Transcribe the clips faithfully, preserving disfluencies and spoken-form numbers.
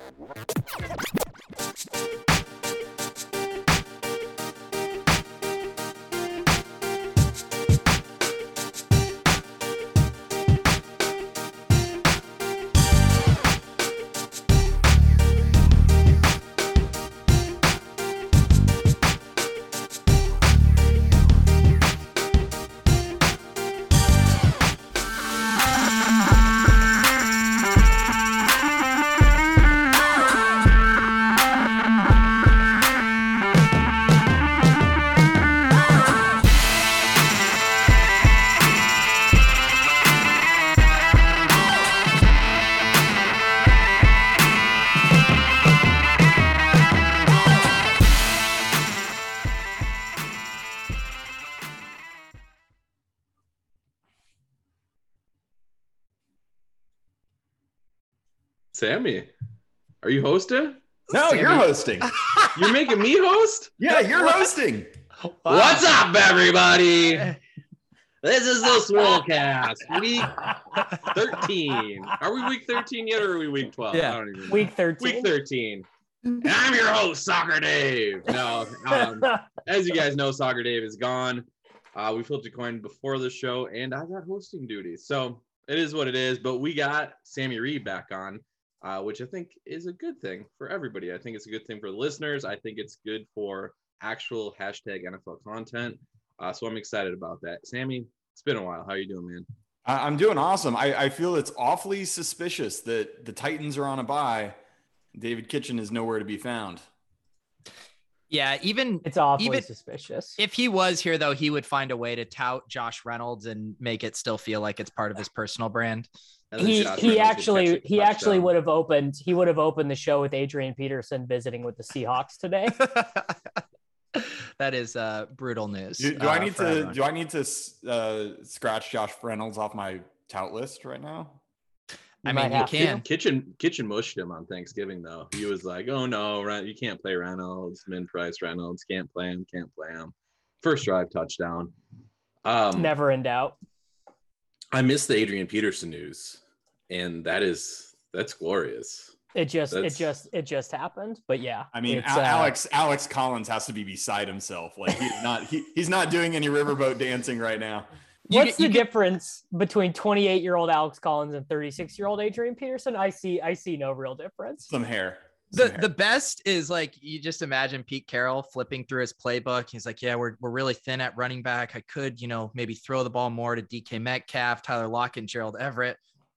Sammy, are you hosting? No, Sammy. you're hosting. You're making me host? Yeah, you're hosting. Wow. What's up, everybody? This is the Swolecast, week thirteen. Are we week thirteen yet, or are we week twelve? Yeah. I don't even know. Week thirteen. Week thirteen. And I'm your host, Soccer Dave. No, um, as you guys know, Soccer Dave is gone. Uh, we flipped a coin before the show, and I got hosting duties. So it is what it is, but we got Sammy Reed back on, uh, which I think is a good thing for everybody. I think it's a good thing for the listeners. I think it's good for actual hashtag N F L content. Uh, so I'm excited about that. Sammy, it's been a while. How you doing, man? I- I'm doing awesome. I-, I feel it's awfully suspicious that the Titans are on a bye. David Kitchen is nowhere to be found. Yeah, even It's awfully Even- suspicious. if he was here, though, he would find a way to tout Josh Reynolds and make it still feel like it's part of his personal brand. And then he Josh he Reynolds would actually catch a he actually touchdown. would have opened he would have opened the show with Adrian Peterson visiting with the Seahawks today. That is uh, brutal news. Do, do uh, I need for to everyone. do I need to uh, scratch Josh Reynolds off my tout list right now? I You mean, might you have to. can. Kitchen Kitchen mushed him on Thanksgiving though. He was like, "Oh no, Ren- you can't play Reynolds, min price Reynolds, can't play him, can't play him." First drive touchdown. Um, Never in doubt. I missed the Adrian Peterson news, and that is that's glorious. It just That's- it just it just happened. But yeah, I mean, it's, Al- uh, Alex Alex Collins has to be beside himself. Like he's not he, he's not doing any riverboat dancing right now. You What's get- you the get- difference between twenty-eight-year-old Alex Collins and thirty-six-year-old Adrian Peterson? I see I see no real difference. Some hair. Some The hair. the best is like you just imagine Pete Carroll flipping through his playbook. He's like, yeah, we're we're really thin at running back. I could, you know, maybe throw the ball more to D K Metcalf, Tyler Lockett, and Gerald Everett.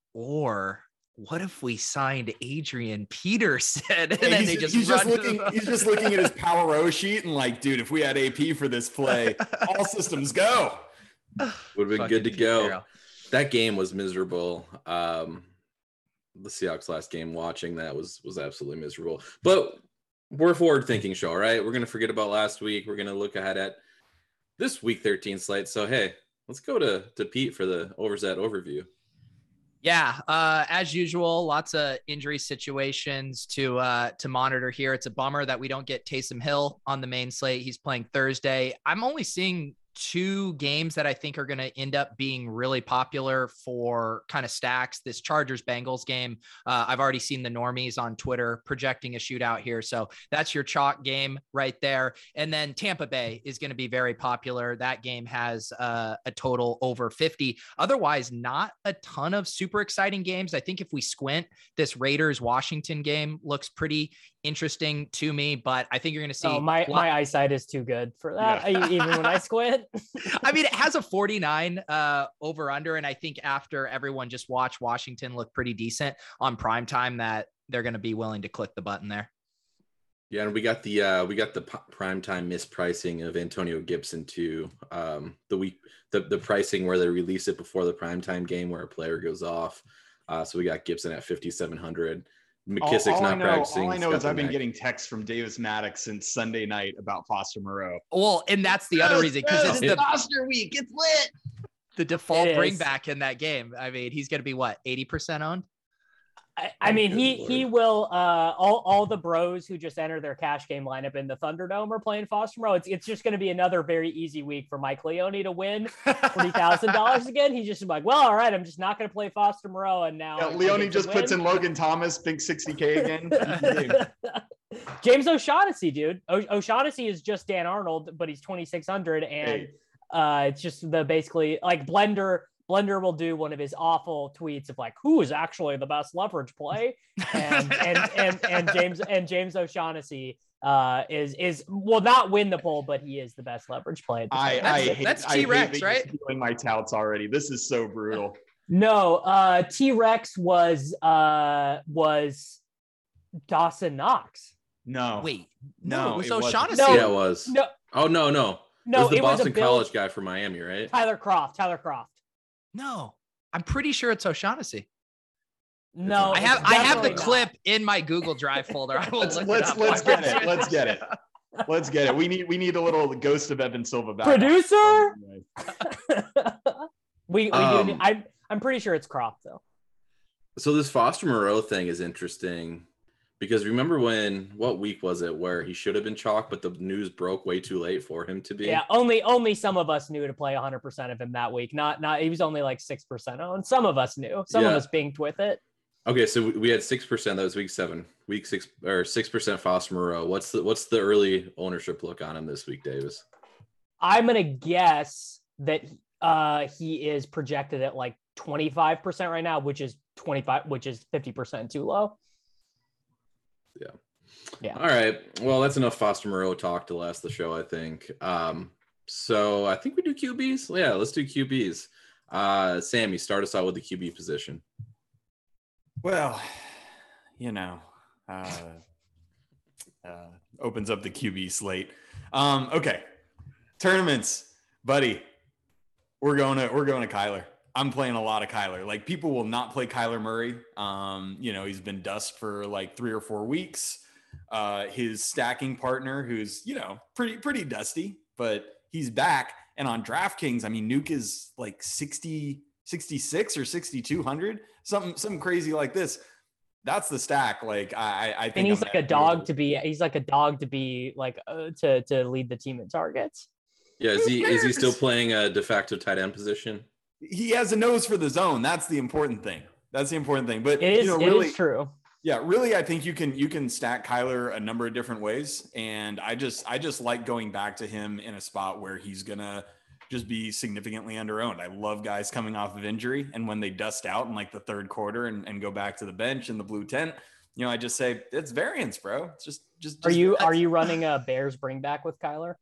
Or what if we signed Adrian Peterson and Yeah, then he's, they just he's run just to looking the- he's just looking at his power row sheet and like, dude, if we had A P for this play, all systems go. Would have been Fucking good to Pete go. Carroll. That game was miserable. Um, the Seahawks last game, watching that was was absolutely miserable. But we're a forward-thinking show, right? We're gonna forget about last week. We're gonna look ahead at this week thirteen slate. So hey, let's go to to Pete for the Overzet overview. Yeah, uh, as usual, lots of injury situations to uh, to monitor here. It's a bummer that we don't get Taysom Hill on the main slate. He's playing Thursday. I'm only seeing two games that I think are going to end up being really popular for kind of stacks. This Chargers Bengals game. Uh, I've already seen the normies on Twitter projecting a shootout here. So that's your chalk game right there. And then Tampa Bay is going to be very popular. That game has uh, a total over fifty. Otherwise, not a ton of super exciting games. I think if we squint, this Raiders Washington game looks pretty interesting to me, but I think you're going to see Oh, my lot- my eyesight is too good for that. I, even when I squint. I mean, it has a forty-nine uh, over under. And I think after everyone just watched Washington look pretty decent on prime time, that they're going to be willing to click the button there. Yeah, and we got the uh, we got the p- primetime mispricing of Antonio Gibson too. Um, the week the the pricing where they release it before the primetime game where a player goes off. Uh, so we got Gibson at fifty-seven hundred. McKissick's all, all not I know, practicing. all I He's know got is the I've been neck. getting texts from Davis Maddox since Sunday night about Foster Moreau. Well, and that's the other reason, because this is the, Foster week. It's lit. the default It bring is. back in that game. I mean, he's going to be what, eighty percent owned? I, I mean, Good he Lord. he will. Uh, all all the bros who just enter their cash game lineup in the Thunderdome are playing Foster Moreau. It's it's just going to be another very easy week for Mike Leone to win forty thousand dollars again. He's just like, well, all right, I'm just not going to play Foster Moreau, and now Yeah, I- I Leone get to just puts win. in Logan Thomas, big sixty K again. Easy game. James O'Shaughnessy, dude. O- O'Shaughnessy is just Dan Arnold, but he's twenty-six hundred, and Hey. uh, it's just the basically like Blender. Blender will do one of his awful tweets of like, who is actually the best leverage play, and and and and James and James O'Shaughnessy uh, is is will not win the poll, but he is the best leverage play. At the I, time. I That's- hate, that's I hate T-Rex, that you're right? stealing my touts already. This is so brutal. No, uh, T Rex was uh, was Dawson Knox. No. Wait, No, no, it was it wasn't. O'Shaughnessy. No. Yeah, it was. No, Oh no, no. It no, was the it was Boston a Bill, College guy from Miami, right? Tyler Croft. Tyler Croft. No, I'm pretty sure it's O'Shaughnessy. No, I have it's I have the definitely not. clip in my Google Drive folder. I will Let's look let's it up let's while get we're it. Let's doing get it. this. Let's get it. We need we need a little ghost of Evan Silva back. Producer? Anyway. we we Um, do. I'm I'm pretty sure it's Croft though. So this Foster Moreau thing is interesting because remember when what week was it where he should have been chalk, but the news broke way too late for him to be. Yeah, only only some of us knew to play one hundred percent of him that week. Not not he was only like six percent on. Some of us knew. Some of Yeah. us binked with it. Okay, so we- we had six percent. That was week seven. Week six or six percent Foster Moreau. What's the what's the early ownership look on him this week, Davis? I'm gonna guess that uh he is projected at like twenty-five percent right now, which is twenty-five, which is fifty percent too low. Yeah. All right. Well, that's enough Foster Moreau talk to last the show, I think. Um, so I think we do Q Bs. Yeah, let's do Q Bs. Uh, Sammy, start us out with the Q B position. Well, you know, uh, uh, opens up the Q B slate. Um, okay, tournaments, buddy. We're going to we're going to Kyler. I'm playing a lot of Kyler. Like people will not play Kyler Murray. Um, you know, he's been dust for like three or four weeks. Uh, his stacking partner, who's you know pretty pretty dusty, but he's back. And on DraftKings, I mean, Nuke is like sixty, sixty-six or sixty-two hundred, something something crazy like this. That's the stack. Like I, I think, And he's I'm like a happy dog with to be. He's like a dog to be like uh, to to lead the team in targets. Yeah, is Who he is he still cares? playing a de facto tight end position? it. He has a nose for the zone. That's the important thing. That's the important thing. But It is. you know, it really, is true. yeah, really, I think you can you can stack Kyler a number of different ways, and I just I just like going back to him in a spot where he's gonna just be significantly underowned. I love guys coming off of injury, and when they dust out in like the third quarter and, and go back to the bench in the blue tent, you know, I just say it's variance, bro. It's just just. Are just you that's- are you running a Bears bring back with Kyler?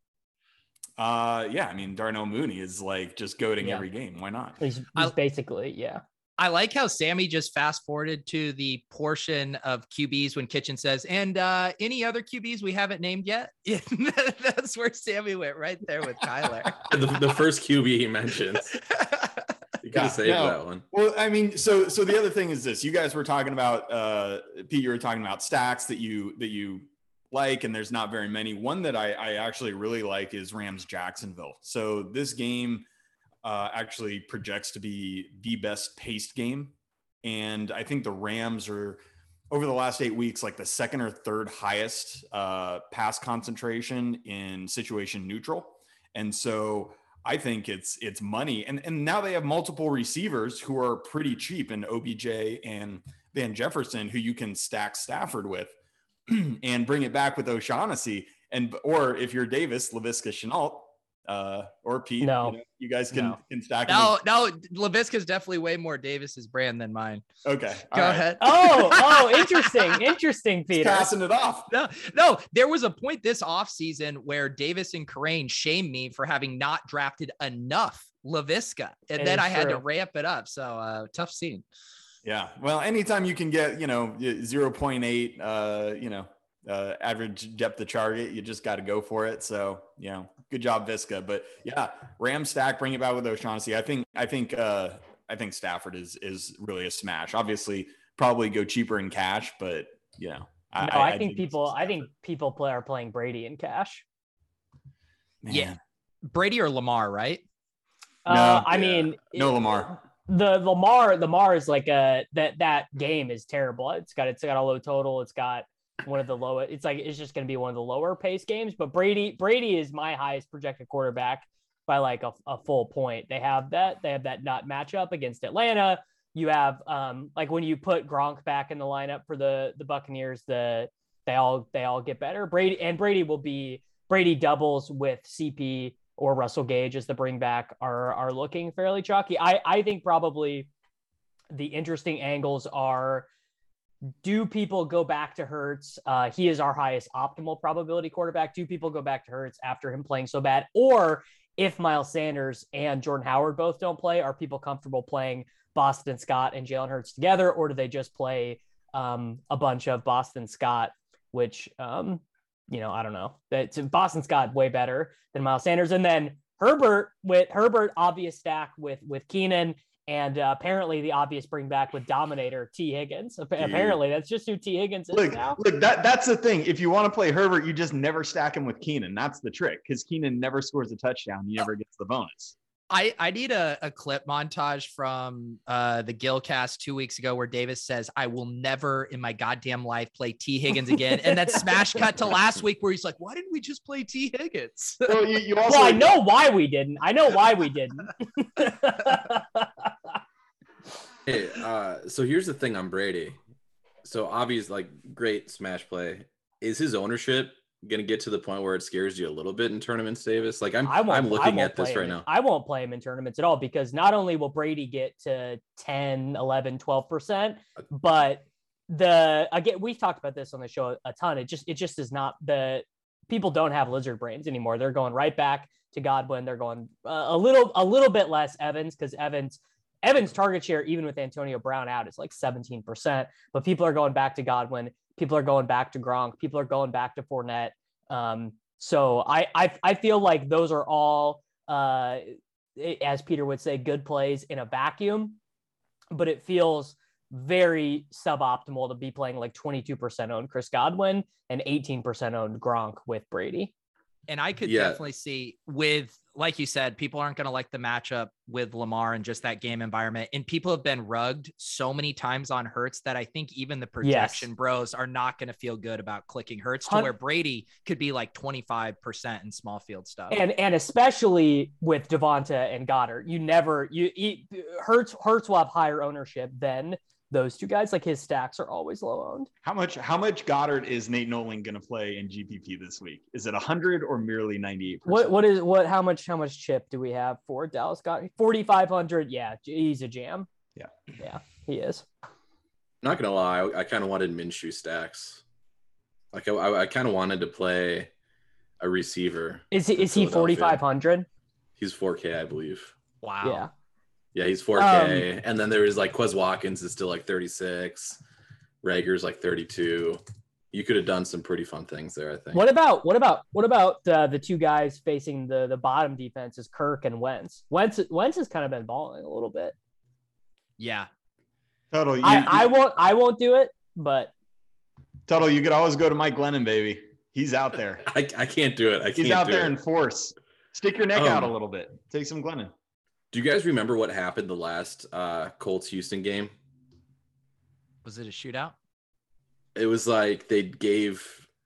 Uh, yeah, I mean Darnell Mooney is like just goading Yeah. every game. Why not? He's, he's I- basically yeah. I like how Sammy just fast forwarded to the portion of Q Bs when Kitchen says, and uh, any other Q Bs we haven't named yet. Yeah, that's where Sammy went right there with Kyler. The, the first Q B he mentioned. You could Yeah, have saved no. that one. Well, I mean, so so the other thing is this: you guys were talking about uh, Pete. You were talking about stacks that you that you like, and there's not very many. One that I, I actually really like is Rams Jacksonville. So this game uh, actually projects to be the best paced game, and I think the Rams are over the last eight weeks like the second or third highest uh, pass concentration in situation neutral, and so. I think it's it's money, and and now they have multiple receivers who are pretty cheap, in O B J and Van Jefferson, who you can stack Stafford with, and bring it back with O'Shaughnessy, and or if you're Davis, Laviska Shenault, uh, or Pete, No. you, know, you guys can No. can stack. them No, no, LaVisca's definitely way more Davis's brand than mine. with- okay, Go all right. ahead. Oh oh, interesting, interesting, Just Peter. passing it off. No, no, there was a point this offseason where Davis and Corain shamed me for having not drafted enough LaVisca. And It then is I had to true. ramp it up. So uh tough scene. Yeah. Well, anytime you can get, you know, zero point eight, uh, you know, uh, average depth of target, you just got to go for it. So, you know, good job, Visca. But yeah, Ram stack, bring it back with O'Shaughnessy. I think, I think, uh, I think Stafford is is really a smash. Obviously, probably go cheaper in cash, but you know, No, I, think dig people. I Stafford. think people play are playing Brady in cash. Man. Yeah. Brady or Lamar, right? Uh, No, I yeah. mean, No it- Lamar. the Lamar Lamar is like a that that game is terrible. It's got it's got a low total. It's got one of the lowest. It's like it's just going to be one of the lower pace games. But Brady Brady is my highest projected quarterback by like a, a full point. They have that they have that not matchup against Atlanta. You have um like when you put Gronk back in the lineup for the the Buccaneers, the they all they all get better. Brady and Brady will be Brady doubles with C P or Russell Gage as the bring back are are looking fairly chalky. I I think probably the interesting angles are, do people go back to Hurts? Uh, he is our highest optimal probability quarterback. Do people go back to Hurts after him playing so bad? Or if Miles Sanders and Jordan Howard both don't play, are people comfortable playing Boston Scott and Jalen Hurts together? Or do they just play um, a bunch of Boston Scott, which, um, you know, I don't know. That's Boston Scott way better than Miles Sanders. And then Herbert with Herbert, obvious stack with, with Keenan. And uh, apparently the obvious bring back with Dominator T Higgins. Apparently that's just who T Higgins is look, now. Look, that, that's the thing. If you want to play Herbert, you just never stack him with Keenan. That's the trick, because Keenan never scores a touchdown. He never gets the bonus. I, I need a, a clip montage from uh, the Gilcast two weeks ago where Davis says, I will never in my goddamn life play T Higgins again. And that smash cut to last week where he's like, why didn't we just play T Higgins? Well, you, you also, well, I know why we didn't. I know why we didn't. Hey, uh, so here's the thing on Brady. So obvious, like great smash play. Is his ownership going to get to the point where it scares you a little bit in tournaments, Davis? Like I'm, I won't, I'm looking I at this right in, now. I won't play him in tournaments at all, because not only will Brady get to ten, eleven, twelve percent, but the, again, we've talked about this on the show a ton. It just, it just is not the people don't have lizard brains anymore. They're going right back to Godwin. They're going uh, a little, a little bit less Evans, because Evans, Evans' target share, even with Antonio Brown out, is like seventeen percent. But people are going back to Godwin. People are going back to Gronk. People are going back to Fournette. Um, so I, I I feel like those are all, uh, as Peter would say, good plays in a vacuum. But it feels very suboptimal to be playing like twenty-two percent owned Chris Godwin and eighteen percent owned Gronk with Brady. And I could Yeah. definitely see with, like you said, people aren't going to like the matchup with Lamar and just that game environment. And people have been rugged so many times on Hurts that I think even the projection Yes. bros are not going to feel good about clicking Hurts to Hun- where Brady could be like twenty-five percent in small field stuff. And and especially with Devonta and Goddard, you never you, you Hurts Hurts will have higher ownership than those two guys. Like his stacks are always low owned. how much how much Goddard is Nate Nolan going to play in G P P this week? Is it one hundred or merely ninety-eight percent? What what is what? How much how much chip do we have for Dallas Goddard? forty-five hundred. Yeah, he's a jam. Yeah. yeah, he is. Not gonna lie, I, I kind of wanted Minshew stacks. Like I, I, I kind of wanted to play a receiver. Is he for is he Philadelphia. forty-five hundred? He's four K, I believe. Wow. Yeah. Yeah, he's four K. Um, and then there is like Quez Watkins is still like thirty-six. Rager's like thirty-two. You could have done some pretty fun things there, I think. What about what about what about uh, the two guys facing the the bottom defenses, Kirk and Wentz? Wentz Wentz has kind of been balling a little bit. Yeah. Total, you, I, you- I won't I won't do it, but Total, you could always go to Mike Glennon, baby. He's out there. I, I can't do it. I can't He's out do there it. in force. Stick your neck Um, out a little bit. Take some Glennon. Do you guys remember what happened the last uh, Colts Houston game? Was it a shootout? It was like they gave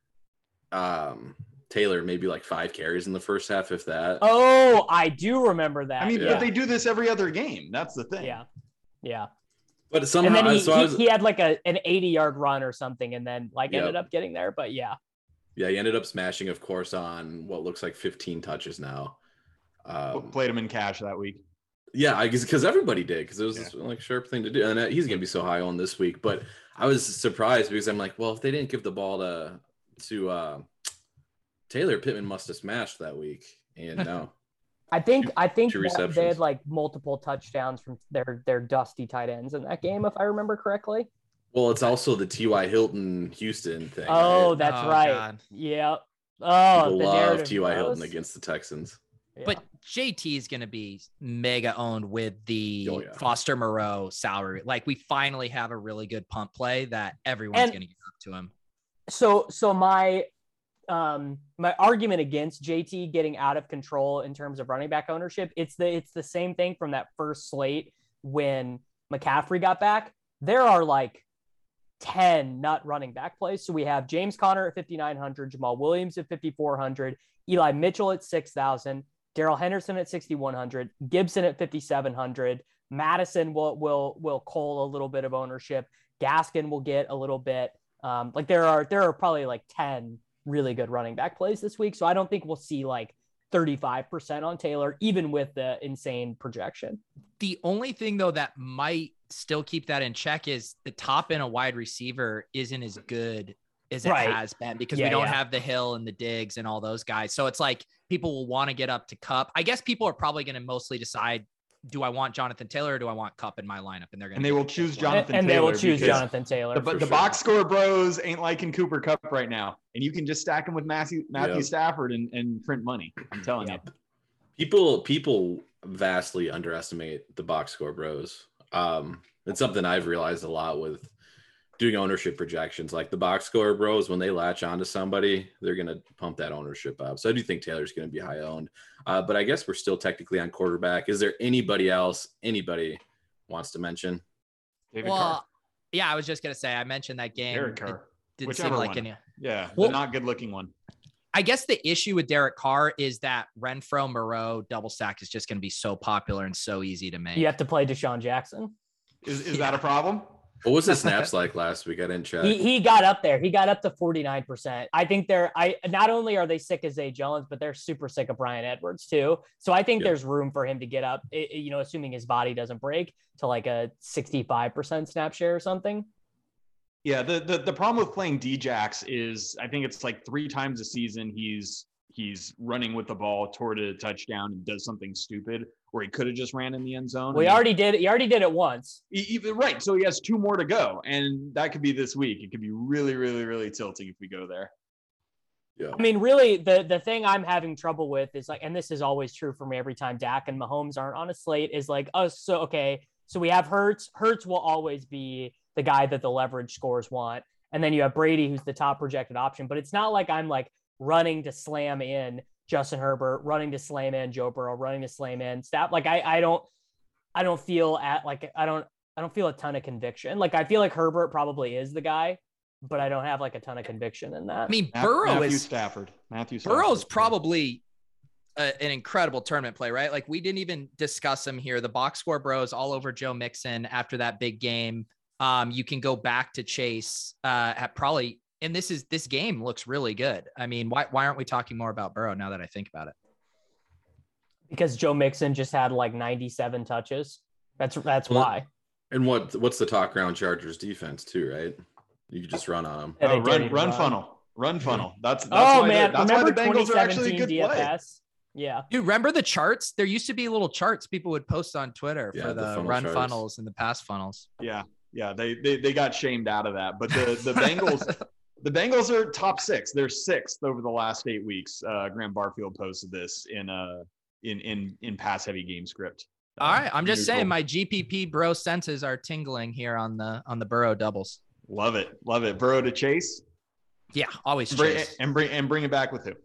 um, Taylor maybe like five carries in the first half, if that. oh, I do remember that. I mean, yeah. but they do this every other game. That's the thing. yeah, yeah. But somehow, And then he, so I was, he, he had like a an eighty yard run or something, and then like Yep. ended up getting there. But yeah, yeah, he ended up smashing, of course, on what looks like fifteen touches now. Um, Played him in cash that week. Yeah, I guess because everybody did, because it was yeah. like a sharp thing to do, and he's gonna be so high on this week. But I was surprised because I'm like, well, if they didn't give the ball to to uh, Taylor, Pittman must have smashed that week, and no. I think Two- I think two that receptions. they had like multiple touchdowns from their their dusty tight ends in that game, if I remember correctly. Well, it's also the T Y. Hilton Houston thing. Oh, right? that's Oh, right. God. Yep. Oh, People the love narrative T Y. Hilton grows. against the Texans. Yeah. But J T is going to be mega owned with the Oh, yeah. Foster Moreau salary. Like we finally have a really good punt play that everyone's And- going to give up to him. so so my um my argument against J T getting out of control in terms of running back ownership, it's the it's the same thing from that first slate when McCaffrey got back, there are like ten nut running back plays. So we have James Conner at fifty-nine hundred, Jamal Williams at fifty-four hundred, Eli Mitchell at six thousand, Darrell Henderson at sixty-one hundred, Gibson at fifty-seven hundred, Madison will will will cull a little bit of ownership. Gaskin will get a little bit. Um, like there are there are probably like ten really good running back plays this week. So I don't think we'll see like thirty-five percent on Taylor, even with the insane projection. The only thing though that might still keep that in check is the top end of wide receiver isn't as good as it Right. has been because Yeah, we don't yeah. have the Hill and the Diggs and all those guys. So it's like people will want to get up to Cup. I guess people are probably going to mostly decide, do I want Jonathan Taylor or do I want Cup in my lineup? And they're going And they will choose Jonathan And, and Taylor. they will choose because Jonathan Taylor. The, For the sure. box score bros ain't liking Cooper Cup right now. And you can just stack him with Matthew, Matthew Yep. Stafford and, and print money. I'm telling Yep. you. People people vastly underestimate the box score bros. Um, it's something I've realized a lot with doing ownership projections. Like the box score bros, when they latch onto somebody, they're gonna pump that ownership up. So I do think Taylor's gonna be high owned. Uh, but I guess we're still technically on quarterback. Is there anybody else anybody wants to mention? David Well, Carr. yeah, I was just going to say, I mentioned that game. Derek It Carr. didn't Whichever seem like one. any. Yeah, Well- the not good looking one. I guess the issue with Derek Carr is that Renfro Moreau double stack is just going to be so popular and so easy to make. You have to play Deshaun Jackson. Is, is that a problem? What was the snaps like last week? I didn't check. He, he got up there. He got up to forty-nine percent. I think they're, I not only are they sick of Zay Jones, but they're super sick of Brian Edwards too. So I think Yeah. there's room for him to get up, i- you know, assuming his body doesn't break to like a sixty-five percent snap share or something. Yeah, the, the the problem with playing D-Jax is I think it's like three times a season he's he's running with the ball toward a touchdown and does something stupid where he could have just ran in the end zone. Well, he And already did. He already did it once. he- he- right, so he has two more to go, and that could be this week. It could be really, really, really tilting if we go there. Yeah. I mean, really, the the thing I'm having trouble with is like, and this is always true for me every time Dak and Mahomes aren't on a slate, is like, oh, so okay, so we have Hurts. Hurts will always be the guy that the leverage scores want, and then you have Brady, who's the top projected option. But it's not like I'm like running to slam in Justin Herbert, running to slam in Joe Burrow, running to slam in Staff. Like I I don't I don't feel at like I don't I don't feel a ton of conviction. Like I feel like Herbert probably is the guy, but I don't have like a ton of conviction in that. I mean, Matt- Burrow Matthew is Stafford. Matthew Stafford. Burrow's probably a, an incredible tournament play, right? Like we didn't even discuss him here. The box score bros all over Joe Mixon after that big game. Um, you can go back to Chase uh, at probably, and this is this game looks really good. I mean, why why aren't we talking more about Burrow now that I think about it? Because Joe Mixon just had like ninety-seven touches. That's that's Well, why. And what what's the talk around Chargers defense too, right? You could just run on them. Yeah, they Oh, did run, even run run. funnel, run funnel. That's, that's Oh why man, the, that's why remember the Bengals are actually a good twenty seventeen play. D F S? Yeah. Dude, remember the charts? There used to be little charts people would post on Twitter Yeah, for the the, funnel run charts. funnels and the pass funnels. Yeah, yeah, they, they they got shamed out of that. But the the Bengals, the Bengals are top six. They're sixth over the last eight weeks. Uh, Graham Barfield posted this in uh in in in pass heavy game script. All right, I'm just Neutral. saying my G P P bro senses are tingling here on the on the Burrow doubles. Love it, love it. Burrow to Chase, Yeah, always bring, Chase. and bring and bring it back with who?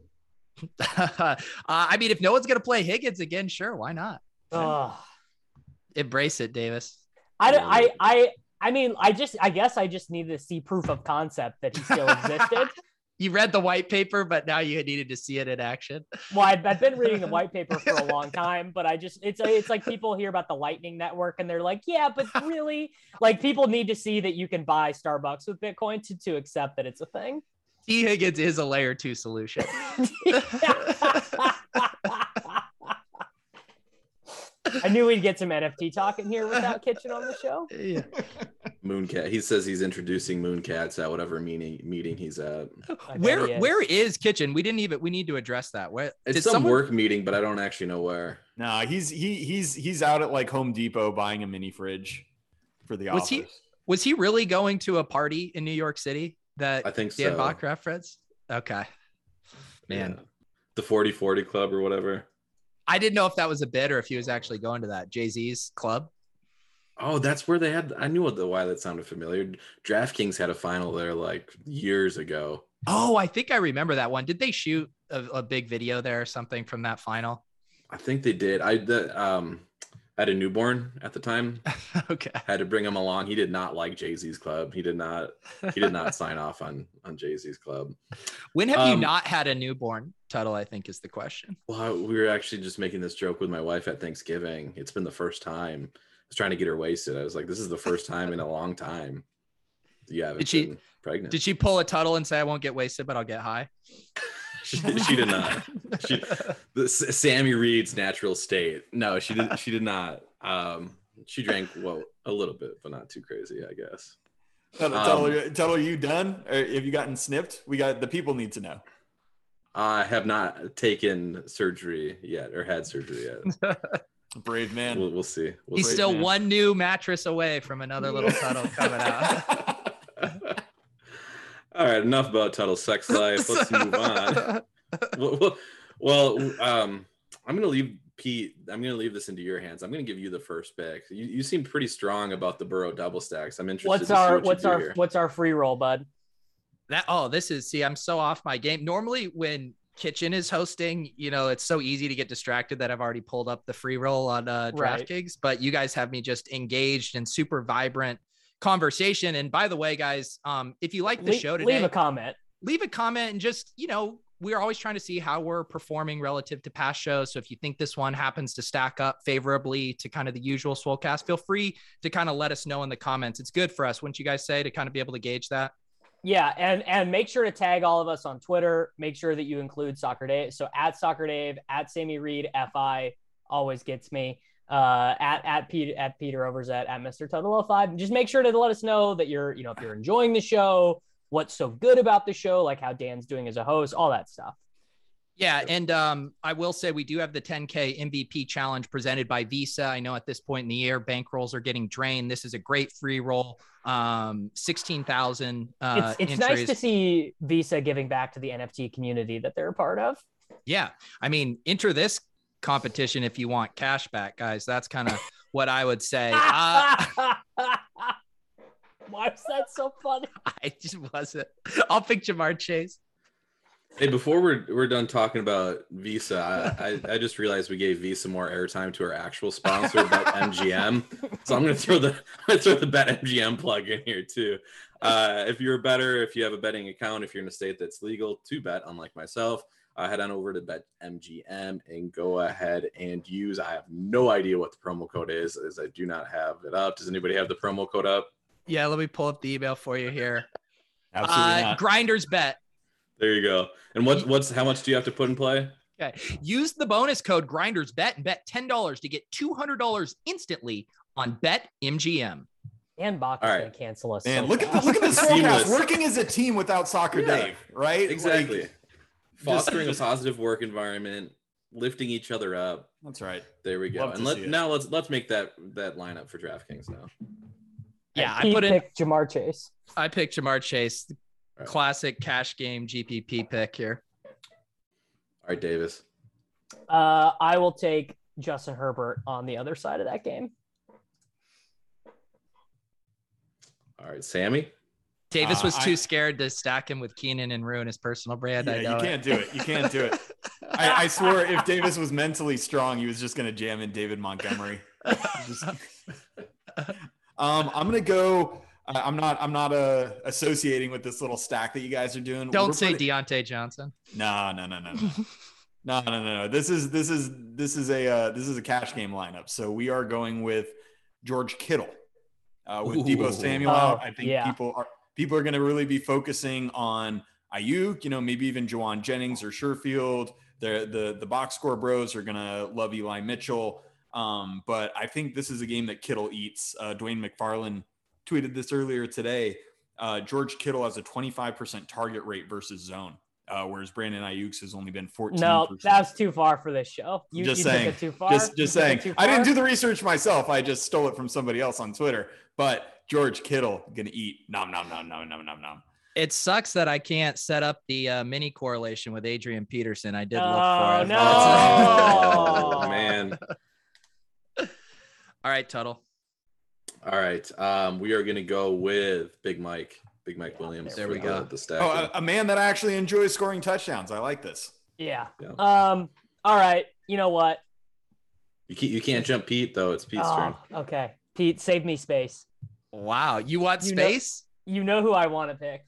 uh, I mean, if no one's gonna play Higgins again, sure, why not? Ugh. Embrace it, Davis. I, don't- I, I, I mean, I just, I guess I just needed to see proof of concept that he still existed. You read the white paper, but now you needed to see it in action. Well, I've, I've been reading the white paper for a long time, but I just, it's, it's like people hear about the Lightning Network and they're like, yeah, but really, like people need to see that you can buy Starbucks with Bitcoin to, to accept that it's a thing. T. Higgins is a layer two solution. I knew we'd get some N F T talk in here without Kitchen on the show. Yeah. Mooncat. He says he's introducing Mooncats at whatever meeting meeting he's at. I bet Where he is. where is Kitchen? We didn't even we need to address that. Where It's did some someone- work meeting, but I don't actually know where. No, he's he he's he's out at like Home Depot buying a mini fridge for the Was office. he- Was he really going to a party in New York City that I think Dan so. Bach referenced? Okay. Man, Yeah. The forty forty club or whatever. I didn't know if that was a bit or if he was actually going to that Jay-Z's club. Oh, that's where they had. I knew what the why that sounded familiar. DraftKings had a final there like years ago. Oh, I think I remember that one. Did they shoot a, a big video there or something from that final? I think they did. I the um, I had a newborn at the time. Okay. Had to bring him along. He did not like Jay-Z's club. He did not. He did not sign off on on Jay-Z's club. When have Um, you not had a newborn? Tuttle, I think is the question. Well, we were actually just making this joke with my wife at Thanksgiving. It's been the first time. I was trying to get her wasted. I was like, "This is the first time in a long time you haven't Did she- been pregnant." Did she pull a Tuttle and say, "I won't get wasted, but I'll get high"? she, she did not. She, the, S- Sammy Reed's natural state. No, she did. She did not. Um, she drank well a little bit, but not too crazy, I guess. Tuttle, Um, Tuttle, Tuttle, are you done? Or have you gotten snipped? We got the people need to know. I have not taken surgery yet or had surgery yet. Brave man. We'll, we'll see. We'll He's see. still man. one new mattress away from another little Tuttle coming out. All right, enough about Tuttle's sex life. Let's move on. Well, well, well, um, I'm gonna leave Pete. I'm gonna leave this into your hands. I'm gonna give you the first pick. You, you seem pretty strong about the Burrow double stacks. I'm interested. What's to see our what you what's do our here. what's our free roll, bud? That oh, this is see, I'm so off my game. Normally, when Kitchen is hosting, you know, it's so easy to get distracted that I've already pulled up the free roll on uh, Right. DraftKings. But you guys have me just engaged in super vibrant conversation. And by the way, guys, um, if you like the Le- show today, leave a comment. leave a comment and just, you know, we're always trying to see how we're performing relative to past shows. So if you think this one happens to stack up favorably to kind of the usual Swolecast, feel free to kind of let us know in the comments. It's good for us, wouldn't you guys say, to kind of be able to gauge that? Yeah, and and make sure to tag all of us on Twitter. Make sure that you include Soccer Dave. So at Soccer Dave, at Sammy Reed, F I always gets me. Uh, at at Peter at Peter Overzet, at Mister Tuttle oh five. Just make sure to let us know that you're, you know, if you're enjoying the show, what's so good about the show, like how Dan's doing as a host, all that stuff. Yeah, and um, I will say we do have the ten K M V P challenge presented by Visa. I know at this point in the year, bankrolls are getting drained. This is a great free roll. Um, sixteen thousand. Uh, It's it's entries. nice to see Visa giving back to the N F T community that they're a part of. Yeah, I mean, enter this competition if you want cash back, guys. That's kind of what I would say. Uh, Why is that so funny? I just wasn't. I'll pick Jamar Chase. Hey, before we're we're done talking about Visa, I, I, I just realized we gave Visa more airtime to our actual sponsor, Bet M G M. So I'm gonna throw the I'm gonna throw the Bet M G M plug in here too. Uh, if you're a bettor, if you have a betting account, if you're in a state that's legal to bet, unlike myself, uh, head on over to Bet M G M and go ahead and use. I have no idea what the promo code is, as I do not have it up. Does anybody have the promo code up? Yeah, let me pull up the email for you here. Absolutely Uh, not. Grinders Bet. There you go. And what's what's how much do you have to put in play? Okay. Use the bonus code Grinders Bet and bet ten dollars to get two hundred dollars instantly on Bet M G M. Dan Bach is All going right. to cancel us. Man, so look at the fast. look at this Seamless. forecast. Working as a team without Soccer Yeah, Dave, right? Exactly. Like, Fostering a positive work environment, lifting each other up. that's right. There we go. Love to And let see it. now let's let's make that that lineup for DraftKings now. Yeah, I Pete put in. picked Jamar Chase. I picked Jamar Chase, the Right. classic cash game G P P pick here. All right, Davis. Uh, I will take Justin Herbert on the other side of that game. All right, Sammy. Davis Uh, was too I- scared to stack him with Keenan and ruin his personal brand. I Yeah, know you it. can't do it. You can't do it. I, I swore if Davis was mentally strong, he was just going to jam in David Montgomery. Just- um, I'm going to go. Uh, I'm not. I'm not uh, associating with this little stack that you guys are doing. Don't We're say putting- Deontay Johnson. No, no, no, no, no. No, no, no, no. This is this is this is a uh, this is a cash game lineup. So we are going with George Kittle uh, with Debo Ooh. Samuel Oh, out. I think yeah. people are people are going to really be focusing on Ayuk. You know, maybe even Juwan Jennings or Sherfield. The the the box score bros are going to love Eli Mitchell. Um, but I think this is a game that Kittle eats. Uh, Dwayne McFarland tweeted this earlier today. Uh, George Kittle has a twenty-five percent target rate versus zone. Uh, whereas Brandon Ayuk's has only been fourteen percent. No, that's too far for this show. You, just you saying. took it too far. Just, You just took it saying. too I didn't far? do the research myself. I just stole it from somebody else on Twitter. But George Kittle gonna eat nom nom nom nom nom nom nom. It sucks that I can't set up the uh, mini correlation with Adrian Peterson. I did look Oh, for it. no. Oh man. All right, Tuttle. All right. Um, we are gonna go with Big Mike. Big Mike Williams. there for we go. The, the stack. Oh, a, a man that actually enjoys scoring touchdowns. I like this. Yeah. Yeah. Um. All right. You know what? You can't, you can't jump Pete, though. It's Pete's Oh, turn. okay. Pete, save me space. Wow. You want You know- space? You know who I want to pick.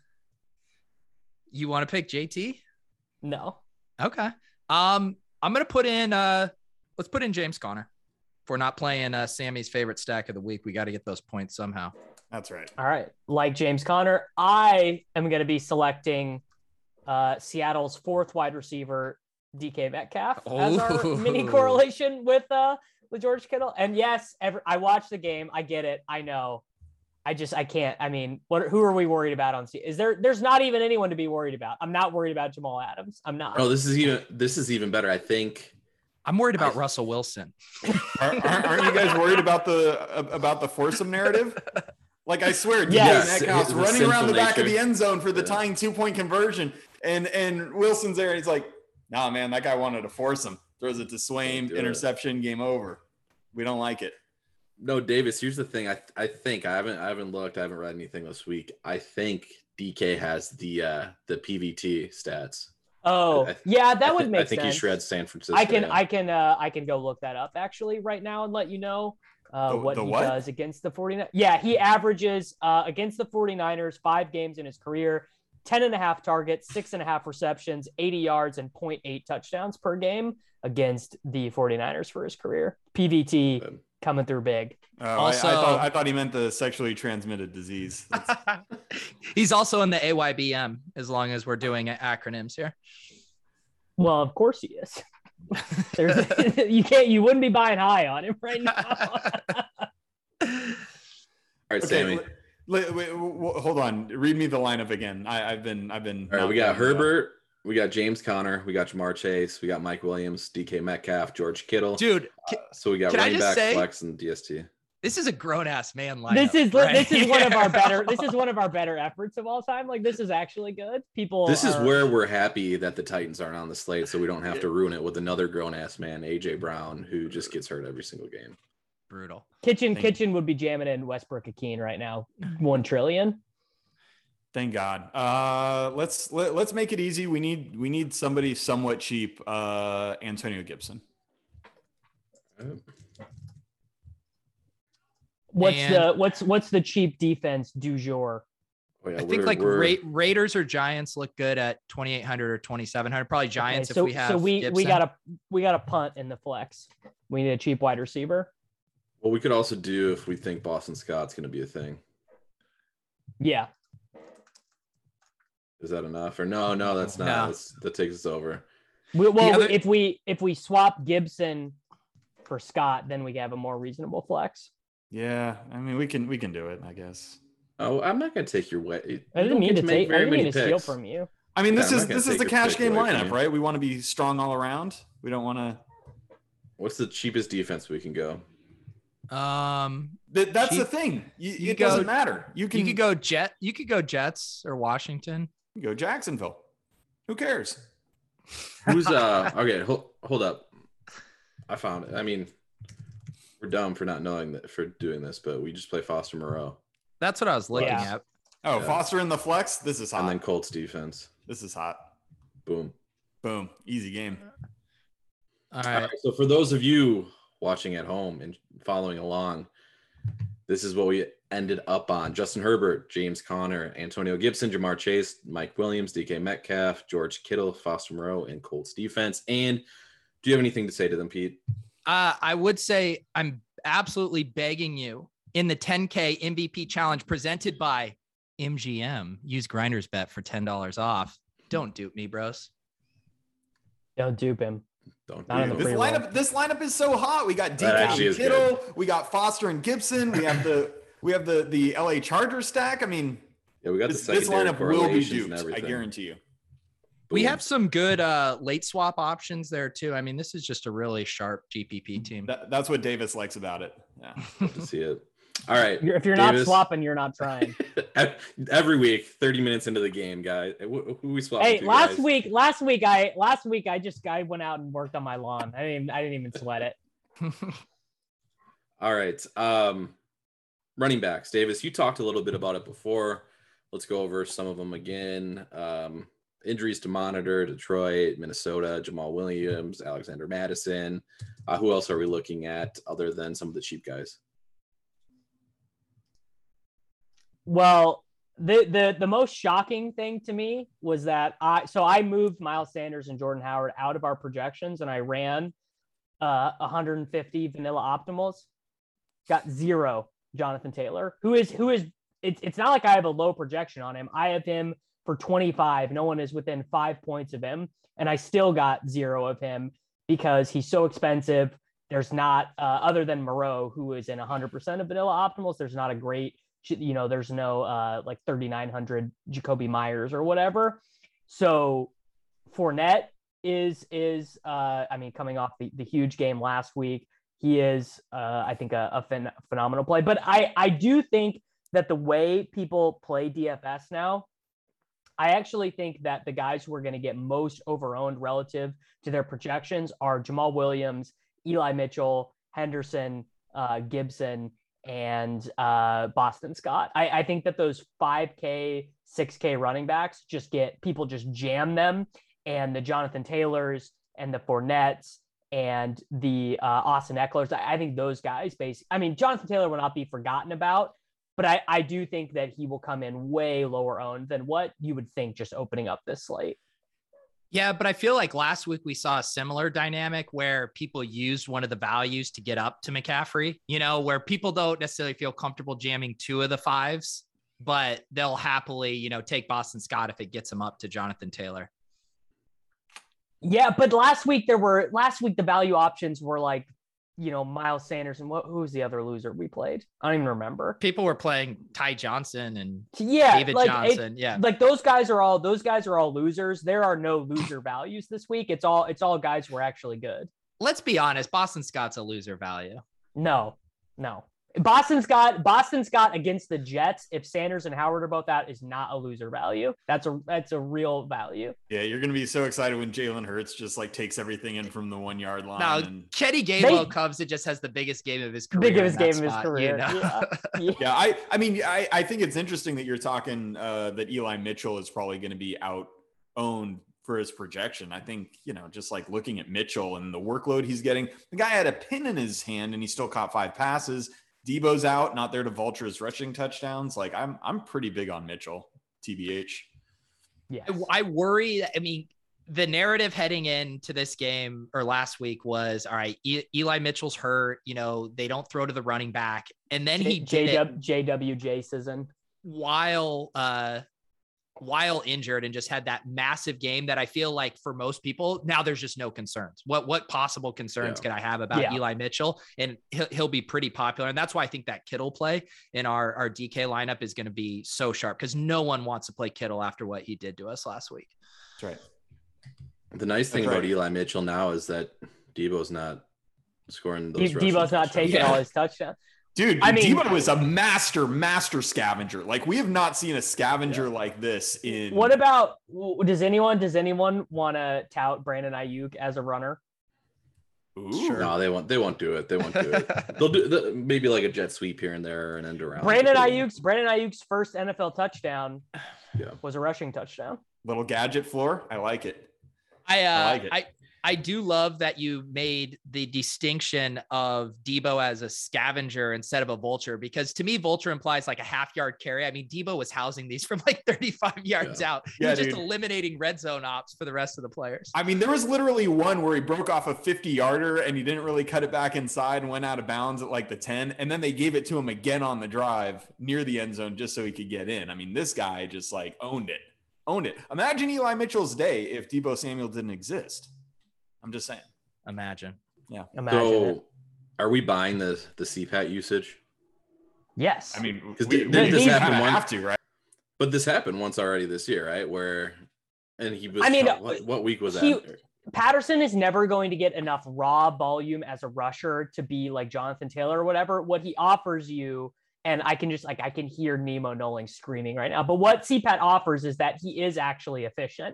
You want to pick J T? No. Okay. Um, I'm gonna put in uh let's put in James Conner. If we're not playing uh Sammy's favorite stack of the week, we got to get those points somehow. That's right. All right. Like James Conner, I am going to be selecting uh, Seattle's fourth wide receiver, D K Metcalf, as our Oh. mini correlation with uh, with George Kittle. And yes, every, I watched the game. I get it. I know. I just I can't. I mean, what? Who are we worried about on? Is there? There's not even anyone to be worried about. I'm not worried about Jamal Adams. I'm not. Oh, this is even this is even better. I think. I'm worried about I- Russell Wilson. Aren't, aren't you guys worried about the about the foursome narrative? Like I swear, D K Yes. Metcalf's The running around the sinful back of the nature. end zone for the Yeah. tying two point conversion, and and Wilson's there, and he's like, "Nah, man, that guy wanted to force him." Throws it to Swain, Do it. interception, game over. We don't like it. No, Davis. Here's the thing. I I think I haven't I haven't looked. I haven't read anything this week. I think D K has the uh the P V T stats. Oh, I- yeah, that I would thi- make I think sense. he shreds San Francisco. I can yeah. I can uh I can go look that up actually right now and let you know uh The- what the he what? does against the 49ers. Yeah, he averages uh against the 49ers five games in his career, ten and a half targets, six and a half receptions, eighty yards and zero point eight touchdowns per game against the 49ers for his career. P V T Good. coming through big. Oh, I- Also- I, thought I thought he meant the sexually transmitted disease. That's- He's also in the A Y B M as long as we're doing acronyms here. Well, of course he is. There's you can't you wouldn't be buying high on him right now. All right, okay, Sammy. li- li- wait, w- w- hold on. Read me the lineup again. I, I've been I've been. All right, not we got writing it up. Herbert. We got James Conner. We got Jamar Chase. We got Mike Williams, D K Metcalf, George Kittle. Dude, Uh, so we got can I running just back, say- flex, and D S T. this is a grown ass man lineup. This is right this is one of our here. better this is one of our better efforts of all time. Like this is actually good. People This is are- where we're happy that the Titans aren't on the slate, so we don't have to ruin it with another grown ass man, A J Brown, who just gets hurt every single game. Brutal. Kitchen Thank Kitchen would be jamming in Westbrook Akeen right now. One trillion. Thank God. Uh, let's let, let's make it easy. We need we need somebody somewhat cheap. Uh, Antonio Gibson. What's And- the what's what's the cheap defense du jour? Oh, yeah, I think we're- like we're- Ra- Raiders or Giants look good at twenty-eight hundred or twenty-seven hundred. Probably Giants Okay, so if we have. so we we Gibson. got a we got a punt in the flex. We need a cheap wide receiver. Well, we could also do if we think Boston Scott's going to be a thing. Yeah. Is that enough? Or no, no, that's not. No. That's, that takes us over. We, well, other- if we if we swap Gibson for Scott, then we have a more reasonable flex. Yeah, I mean we can we can do it. I guess. Oh, I'm not going to take your way. You I didn't don't mean get to make take. I very didn't mean many to steal picks. from you. I mean, Yeah, this I'm is not gonna this is take the your cash pick game away from lineup, you. right? We want to be strong all around. We don't want to. What's the cheapest defense we can go? Um, That, that's the Cheap- thing. You, you it go- doesn't matter. You can, you could go Jet. You could go Jets or Washington. go Jacksonville. Who cares? Who's uh? Okay, hold hold up. I found it. I mean, we're dumb for not knowing that for doing this, but we just play Foster Moreau That's what I was looking Yeah. at. Oh, Yeah. Foster in the flex. This is hot. and then Colts defense. This is hot. Boom. Boom. Easy game. All All right. right. So for those of you watching at home and following along, this is what we ended up on: Justin Herbert, James Conner, Antonio Gibson, Jamar Chase, Mike Williams, D K Metcalf, George Kittle, Foster Moreau, and Colts defense. And do you have anything to say to them, Pete? Uh, I would say I'm absolutely begging you in the ten K M V P challenge presented by M G M. Use Grinders Bet for ten dollars off. Don't dupe me, bros. Don't dupe him. Don't Not in do the it. This Pre-roll. lineup, this lineup is so hot. We got D That K actually and is Kittle. We got Foster and Gibson. We have the we have the the L A Chargers stack. I mean, Yeah, we got this, the this secondary lineup will be correlations and duped. I everything. guarantee you. We Boom. have some good uh, late swap options there too. I mean, this is just a really sharp G P P team. That, that's what Davis likes about it. Yeah. Love to see it. All right. You're, if you're not Davis. swapping, you're not trying. Every week, thirty minutes into the game, guys. Who who we swapping Hey, to, last guys? week, last week I last week I just I went out and worked on my lawn. I didn't even, I didn't even sweat it. All right. Um, running backs. Davis, you talked a little bit about it before. Let's go over some of them again. Um, injuries to monitor: Detroit, Minnesota, Jamal Williams, Alexander Madison. Uh, who else are we looking at other than some of the cheap guys? Well, the the the most shocking thing to me was that I so I moved Miles Sanders and Jordan Howard out of our projections, and I ran uh, one hundred fifty vanilla optimals. Got zero Jonathan Taylor, who is who is it's it's not like I have a low projection on him. I have him for twenty-five. No one is within five points of him, and I still got zero of him because he's so expensive. There's not uh, other than Moreau, who is in one hundred percent of vanilla optimals. There's not a great, you know, there's no uh, like thirty-nine hundred Jacoby Myers or whatever. So Fournette is, is uh, I mean, coming off the, the huge game last week, he is, uh, I think, a, a phen- phenomenal play. But I, I do think that the way people play D F S now, I actually think that the guys who are going to get most overowned relative to their projections are Jamal Williams, Eli Mitchell, Henderson, uh, Gibson, and uh, Boston Scott. I, I think that those five K, six K running backs just get, people just jam them, and the Jonathan Taylors and the Fournettes and the uh, Austin Ecklers. I, I think those guys basically, I mean, Jonathan Taylor will not be forgotten about, but I, I do think that he will come in way lower owned than what you would think just opening up this slate. Yeah, but I feel like last week we saw a similar dynamic where people used one of the values to get up to McCaffrey, you know, where people don't necessarily feel comfortable jamming two of the fives, but they'll happily, you know, take Boston Scott if it gets them up to Jonathan Taylor. Yeah, but last week there were, last week the value options were like, you know, Miles Sanders and what, who was the other loser we played? I don't even remember. People were playing Ty Johnson and yeah, David like, Johnson. It, yeah. Like those guys are all, those guys are all losers. There are no loser values this week. It's all, it's all guys who are actually good. Let's be honest. Boston Scott's a loser value. No, no. Boston Scott, Boston Scott against the Jets, if Sanders and Howard are both out, is not a loser value. That's a that's a real value. Yeah, you're gonna be so excited when Jalen Hurts just like takes everything in from the one yard line. Now, and... Kenny Gainwell comes and just has the biggest game of his career. Biggest game spot, of his career. You know? Yeah. Yeah. yeah, I I mean I, I think it's interesting that you're talking uh, that Eli Mitchell is probably going to be out owned for his projection. I think, you know, just like looking at Mitchell and the workload he's getting, the guy had a pin in his hand and he still caught five passes. Debo's out, not there to vulture his rushing touchdowns. Like I'm, I'm pretty big on Mitchell, T B H. Yeah, I worry. I mean, the narrative heading into this game or last week was, all right, e- Eli Mitchell's hurt. You know, they don't throw to the running back, and then he J- did it J W J season while uh, while injured and just had that massive game that I feel like for most people now there's just no concerns. What what possible concerns Yeah. could I have about Yeah. Eli Mitchell? And he'll, he'll be pretty popular. And that's why I think that Kittle play in our, our D K lineup is going to be so sharp because no one wants to play Kittle after what he did to us last week. That's right. The nice thing That's about right. Eli Mitchell now is that Debo's not scoring those. De- rushing Debo's not touchdowns. taking Yeah. all his touchdowns. Dude, I mean- Debo is a master, master scavenger. Like we have not seen a scavenger like this in. What about, w- does anyone, does anyone want to tout Brandon Ayuk as a runner? Ooh. No, they won't. They won't do it. They won't do it. They'll do the, maybe like a jet sweep here and there, and end around. Brandon Ayuk's, Brandon Ayuk's first N F L touchdown Yeah. was a rushing touchdown. Little gadget floor. I like it. I, uh, I I, like it. I, do love that you made the distinction of Debo as a scavenger instead of a vulture, because to me, vulture implies like a half yard carry. I mean, Debo was housing these from like thirty-five yards Yeah. out. He Yeah, was just dude. eliminating red zone ops for the rest of the players. I mean, there was literally one where he broke off a fifty yarder and he didn't really cut it back inside and went out of bounds at like the ten. And then they gave it to him again on the drive near the end zone just so he could get in. I mean, this guy just like owned it, owned it. Imagine Eli Mitchell's day if Debo Samuel didn't exist. I'm just saying. Imagine. Yeah. Imagine So, it. are we buying the the C PAT usage? Yes. I mean, 'Cause we, did- we did this kinda happen one- have to, right? But this happened once already this year, right? Where, and he was. I mean, what, what week was he- that? Patterson is never going to get enough raw volume as a rusher to be like Jonathan Taylor or whatever. What he offers you, and I can just like, I can hear Nemo Knowling screaming right now, but what C PAT offers is that he is actually efficient.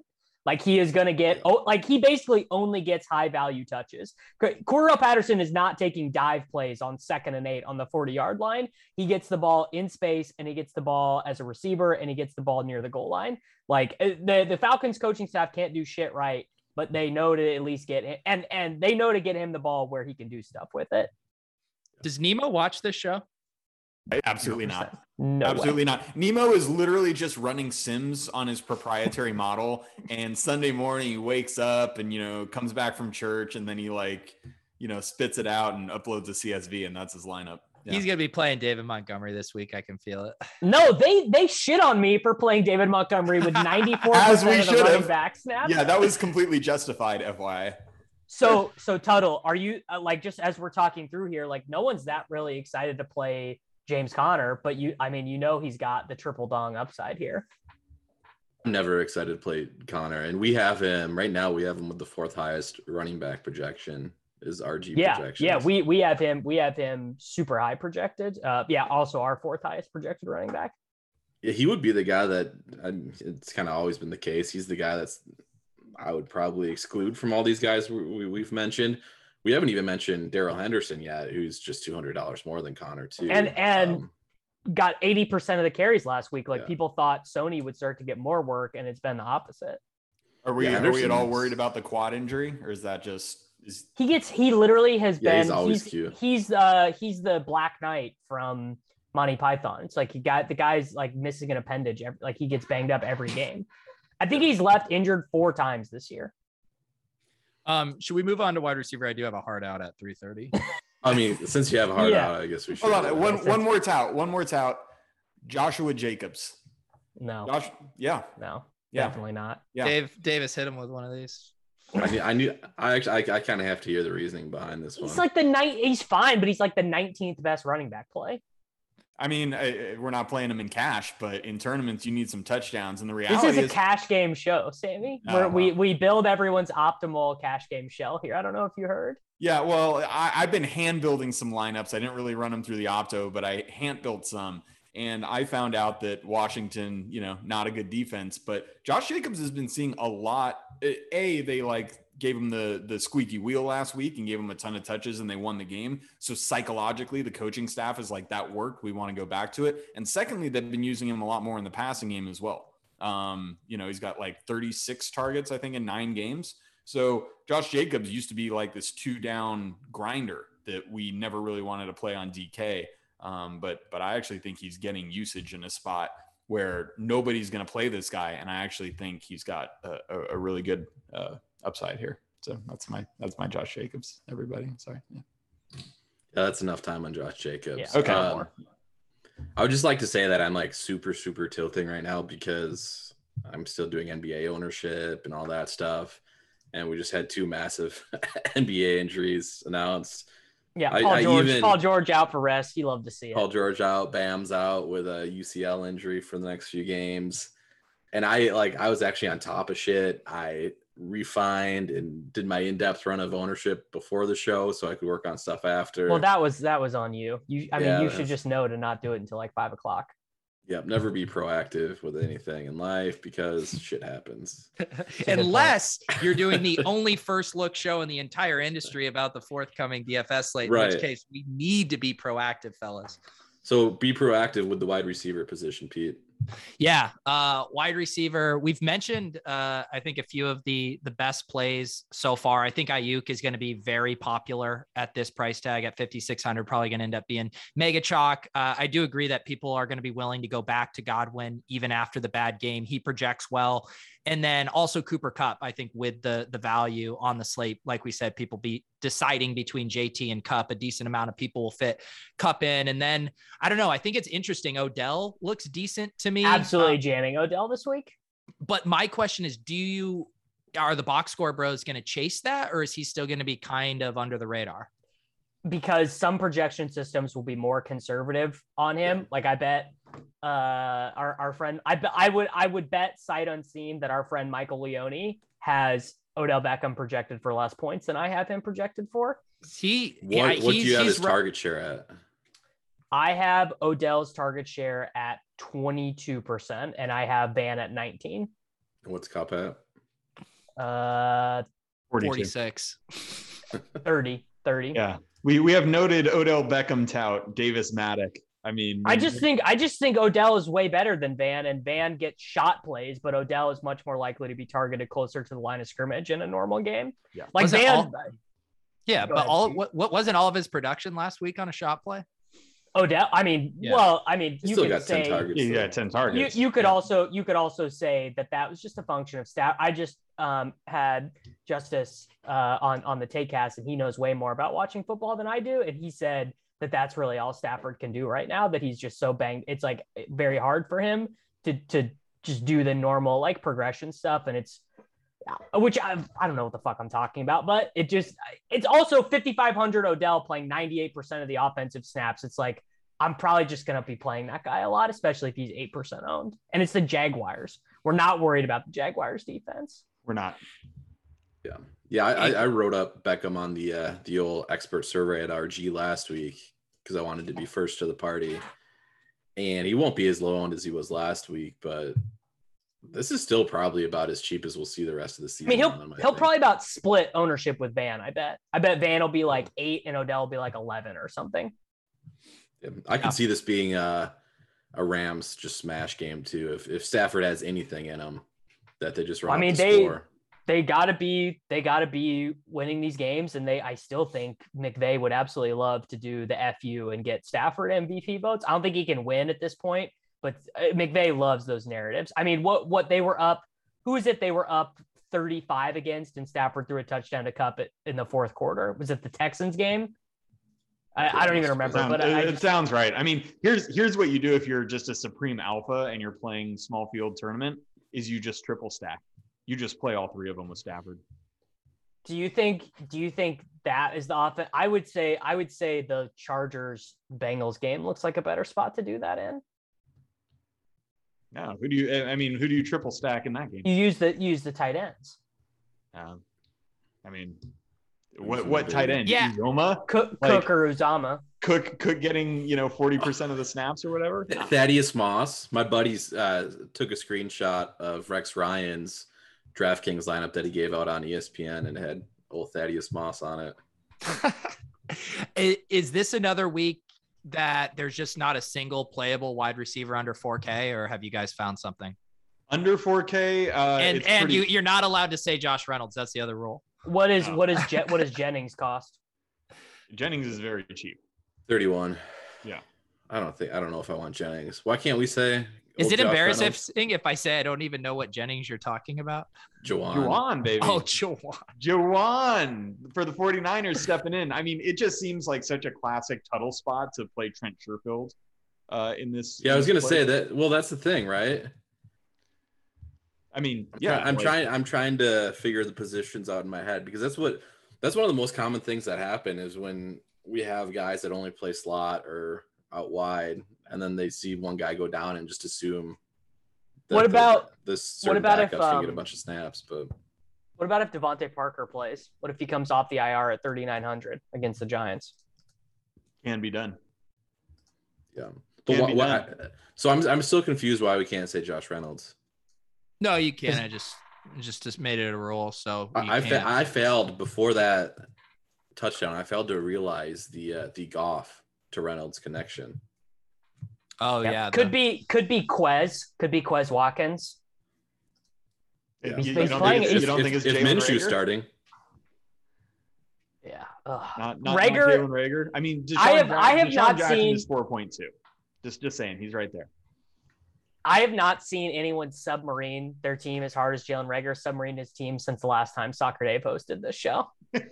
Like he is going to get, oh, like he basically only gets high value touches. Cordell Patterson is not taking dive plays on second and eight on the forty yard line. He gets the ball in space and he gets the ball as a receiver and he gets the ball near the goal line. Like the, the Falcons coaching staff can't do shit right, but they know to at least get him and, and they know to get him the ball where he can do stuff with it. Does Nemo watch this show? Absolutely not. No Absolutely way. not. Nemo is literally just running Sims on his proprietary model. And Sunday morning he wakes up and, you know, comes back from church and then he like, you know, spits it out and uploads a C S V and that's his lineup. Yeah. He's going to be playing David Montgomery this week. I can feel it. No, they they shit on me for playing David Montgomery with ninety-four percent of the running have. back snaps. Yeah, that was completely justified, F Y I. So, so Tuttle, are you uh, like, just as we're talking through here, like no one's that really excited to play James Conner, but you, I mean, you know, he's got the triple dong upside here. I'm never excited to play Connor, and we have him right now. We have him with the fourth highest running back projection is R G yeah, projection. Yeah, we we have him. We have him super high projected. Uh, yeah, also our fourth highest projected running back. Yeah, he would be the guy that um, it's kind of always been the case. He's the guy that's I would probably exclude from all these guys we, we've mentioned. We haven't even mentioned Darrell Henderson yet, who's just two hundred dollars more than Connor too. And and um, got eighty percent of the carries last week. Like yeah. people thought Sony would start to get more work, and it's been the opposite. Are we Yeah, are we at all Henderson's- worried about the quad injury, or is that just is He gets he literally has Yeah, been he's always he's, cute. he's uh he's the Black Knight from Monty Python. It's like he got the guy's like missing an appendage. Every, like he gets banged up every game. I think he's left injured four times this year. Um, should we move on to wide receiver? I do have a hard out at three thirty. I mean, since you have a hard Yeah. out, I guess we should. hold on one Sense. one more tout one more tout Joshua Jacobs. No, Josh, yeah, no, yeah. definitely not. Yeah. Dave Davis hit him with one of these. I knew, I knew. I actually, I, I kind of have to hear the reasoning behind this one. He's like the night. He's fine, but he's like the nineteenth best running back play. I mean, I, we're not playing him in cash, but in tournaments, you need some touchdowns. And the This reality is a is, cash game show, Sammy. Oh, Where we wow. we build everyone's optimal cash game shell here. I don't know if you heard. yeah, well, I, I've been hand building some lineups. I didn't really run them through the Opto, but I hand built some. And I found out that Washington, you know, not a good defense, but Josh Jacobs has been seeing a lot. A, they like gave him the the squeaky wheel last week and gave him a ton of touches and they won the game. So psychologically, the coaching staff is like, that worked. We want to go back to it. And secondly, they've been using him a lot more in the passing game as well. Um, you know, he's got like thirty-six targets, I think, in nine games. So Josh Jacobs used to be like this two down grinder that we never really wanted to play on D K. Um, but but I actually think he's getting usage in a spot where nobody's going to play this guy, and I actually think he's got a, a, a really good uh, upside here. So that's my that's my Josh Jacobs. Everybody, sorry. Yeah. Yeah, that's enough time on Josh Jacobs. Yeah, Okay. Um, more. I would just like to say that I'm like super, super tilting right now because I'm still doing N B A ownership and all that stuff. And we just had two massive N B A injuries announced. Yeah, I- Paul I George. even- Paul George out for rest. You love to see it. Paul George out, Bam's out with a U C L injury for the next few games. And I like I was actually on top of shit. I refined and did my in-depth run of ownership before the show so I could work on stuff after. Well, that was that was on you. You, I mean, Yeah, you should that's- just know to not do it until like five o'clock. Yep, never be proactive with anything in life because shit happens. Unless you're doing the only first look show in the entire industry about the forthcoming D F S slate, in Right. which case we need to be proactive, fellas. So be proactive with the wide receiver position, Pete. Yeah, uh, wide receiver. We've mentioned, uh, I think, a few of the the best plays so far. I think Ayuk is going to be very popular at this price tag at fifty-six hundred. Probably going to end up being mega chalk. Uh, I do agree that people are going to be willing to go back to Godwin even after the bad game. He projects well. And then also Cooper Kupp, I think, with the the value on the slate, like we said, people be deciding between J T and Kupp. A decent amount of people will fit Kupp in. And then I don't know. I think it's interesting. Odell looks decent to me. Absolutely Um, jamming Odell this week. but my question is, do you are the box score bros going to chase that, or is he still going to be kind of under the radar? Because some projection systems will be more conservative on him. Like I bet uh, our, our friend, I, be- I would I would bet sight unseen that our friend Michael Leone has Odell Beckham projected for less points than I have him projected for. He, What, yeah, what do he's- you have he's his ru- target share at? I have Odell's target share at twenty-two percent and I have Van at nineteen. What's Cup at? Uh, forty-two. forty-six. thirty, thirty. Yeah. We we have noted Odell Beckham tout Davis Maddock. I mean, I just think I just think Odell is way better than Van, and Van gets shot plays, but Odell is much more likely to be targeted closer to the line of scrimmage in a normal game. Yeah. Like Was it Van, all- Yeah, Go but ahead, all Steve. what, what wasn't all of his production last week on a shot play? Odell. I mean, Yeah. well, I mean, He you still could got ten say targets. yeah, though. yeah, ten you, targets. you could Yeah. also you could also say that that was just a function of staff. I just um, had Justice uh, on on the Takecast, and he knows way more about watching football than I do, and he said that that's really all Stafford can do right now. That he's just so banged. It's like very hard for him to to just do the normal like progression stuff, and it's which I I don't know what the fuck I'm talking about, but it just it's also fifty-five hundred Odell playing ninety-eight percent of the offensive snaps. It's like, I'm probably just going to be playing that guy a lot, especially if he's eight percent owned. And it's the Jaguars. We're not worried about the Jaguars defense. We're not. Yeah, yeah. I, I, I wrote up Beckham on the uh, the old expert survey at R G last week because I wanted to be first to the party, and he won't be as low owned as he was last week, but this is still probably about as cheap as we'll see the rest of the I season. mean, he'll on him, I he'll think. probably about split ownership with Van. I bet. I bet Van will be like eight and Odell will be like eleven or something. Yeah, I can Yeah. see this being a a Rams just smash game too. If if Stafford has anything in him, that they just run. I up mean, the they- score. They gotta be they gotta be winning these games, and they I still think McVay would absolutely love to do the F U and get Stafford M V P votes. I don't think he can win at this point, but uh, McVay loves those narratives. I mean, what what they were up, who is it? They were up thirty-five against, and Stafford threw a touchdown to Cup it in the fourth quarter. Was it the Texans game? I, I don't even remember, Sound- but I, I it just, sounds right. I mean, here's here's what you do if you're just a supreme alpha and you're playing small field tournament: is you just triple stack. You just play all three of them with Stafford. do you think do you think that is the offense? I would say I would say the Chargers Bengals game looks like a better spot to do that in. No, who do you? I mean, who do you triple stack in that game? You use the use the tight ends. Um, I mean, what what tight end? Yeah. Uzoma? Cook, Like- Cook or Uzama. Cook Cook getting you know forty percent of the snaps or whatever. Thaddeus Moss, my buddies uh, took a screenshot of Rex Ryan's DraftKings lineup that he gave out on E S P N and had old Thaddeus Moss on it. I- Is this another week that there's just not a single playable wide receiver under four K, or have you guys found something? Under four K. Uh, and it's and pretty- you you're not allowed to say Josh Reynolds. That's the other rule. What is Oh. what is Je- what does Jennings cost? Jennings is very cheap. thirty-one. Yeah. I don't think I don't know if I want Jennings. Why can't we say Is old it Josh embarrassing Reynolds? if, if I say I don't even know what Jennings you're talking about? Jawan. Juwan, baby. Oh, Jawan. Jawan for the 49ers stepping in. I mean, it just seems like such a classic Tuttle spot to play Trent Sherfield uh, in this. Yeah, I was in gonna this say play. that. Well, that's the thing, right? I mean, I'm yeah, try- I'm like- trying. I'm trying to figure the positions out in my head because that's what that's one of the most common things that happen is when we have guys that only play slot or out wide, and then they see one guy go down and just assume. that What the- about- this? what certain about if, backups can get a um, bunch of snaps? But What about if Devontae Parker plays? What if he comes off the I R at thirty-nine hundred against the Giants? can be done. yeah, but Can what, be what done. I, so I'm I'm still confused why we can't say Josh Reynolds. No, you can't. I just just just made it a rule. So you I I, fa- can't. I failed before that touchdown. I failed to realize the uh, the Goff to Reynolds connection. oh Yep. yeah, could the- be could be Quez, could be Quez Watkins. You, Yeah. you- He's you don't playing- think, he's- you don't if, think it's if Jalen Minshew's Reagor? starting? Yeah. Ugh. Not, not, Rager- not Jalen Rager. I mean, Deshaun I have- Jackson, I have Deshaun not Jackson seen- is four point two. Just just saying, he's right there. I have not seen anyone submarine their team as hard as Jalen Rager submarined his team since the last time Soccer Dave hosted this show.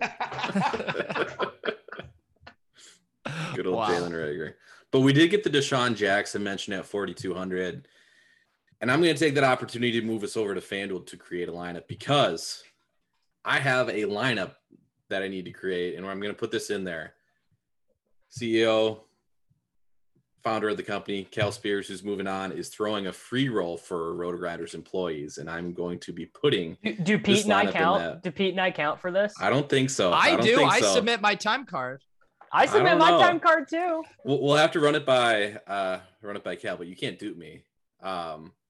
Good old Wow. Jalen Reagor. But we did get the Deshaun Jackson mention at forty-two hundred. And I'm going to take that opportunity to move us over to FanDuel to create a lineup because I have a lineup that I need to create. And I'm going to put this in there. C E O, founder of the company, Cal Spears, who's moving on, is throwing a free roll for RotoGrinders employees. And I'm going to be putting, Do, do This Pete and I lineup in count? that. Do Pete and I count for this? I don't think so. I, don't do. think I so. submit my time card. I submit don't my know. time card too. We'll, we'll have to run it by uh run it by Cal, but you can't dupe me. Um,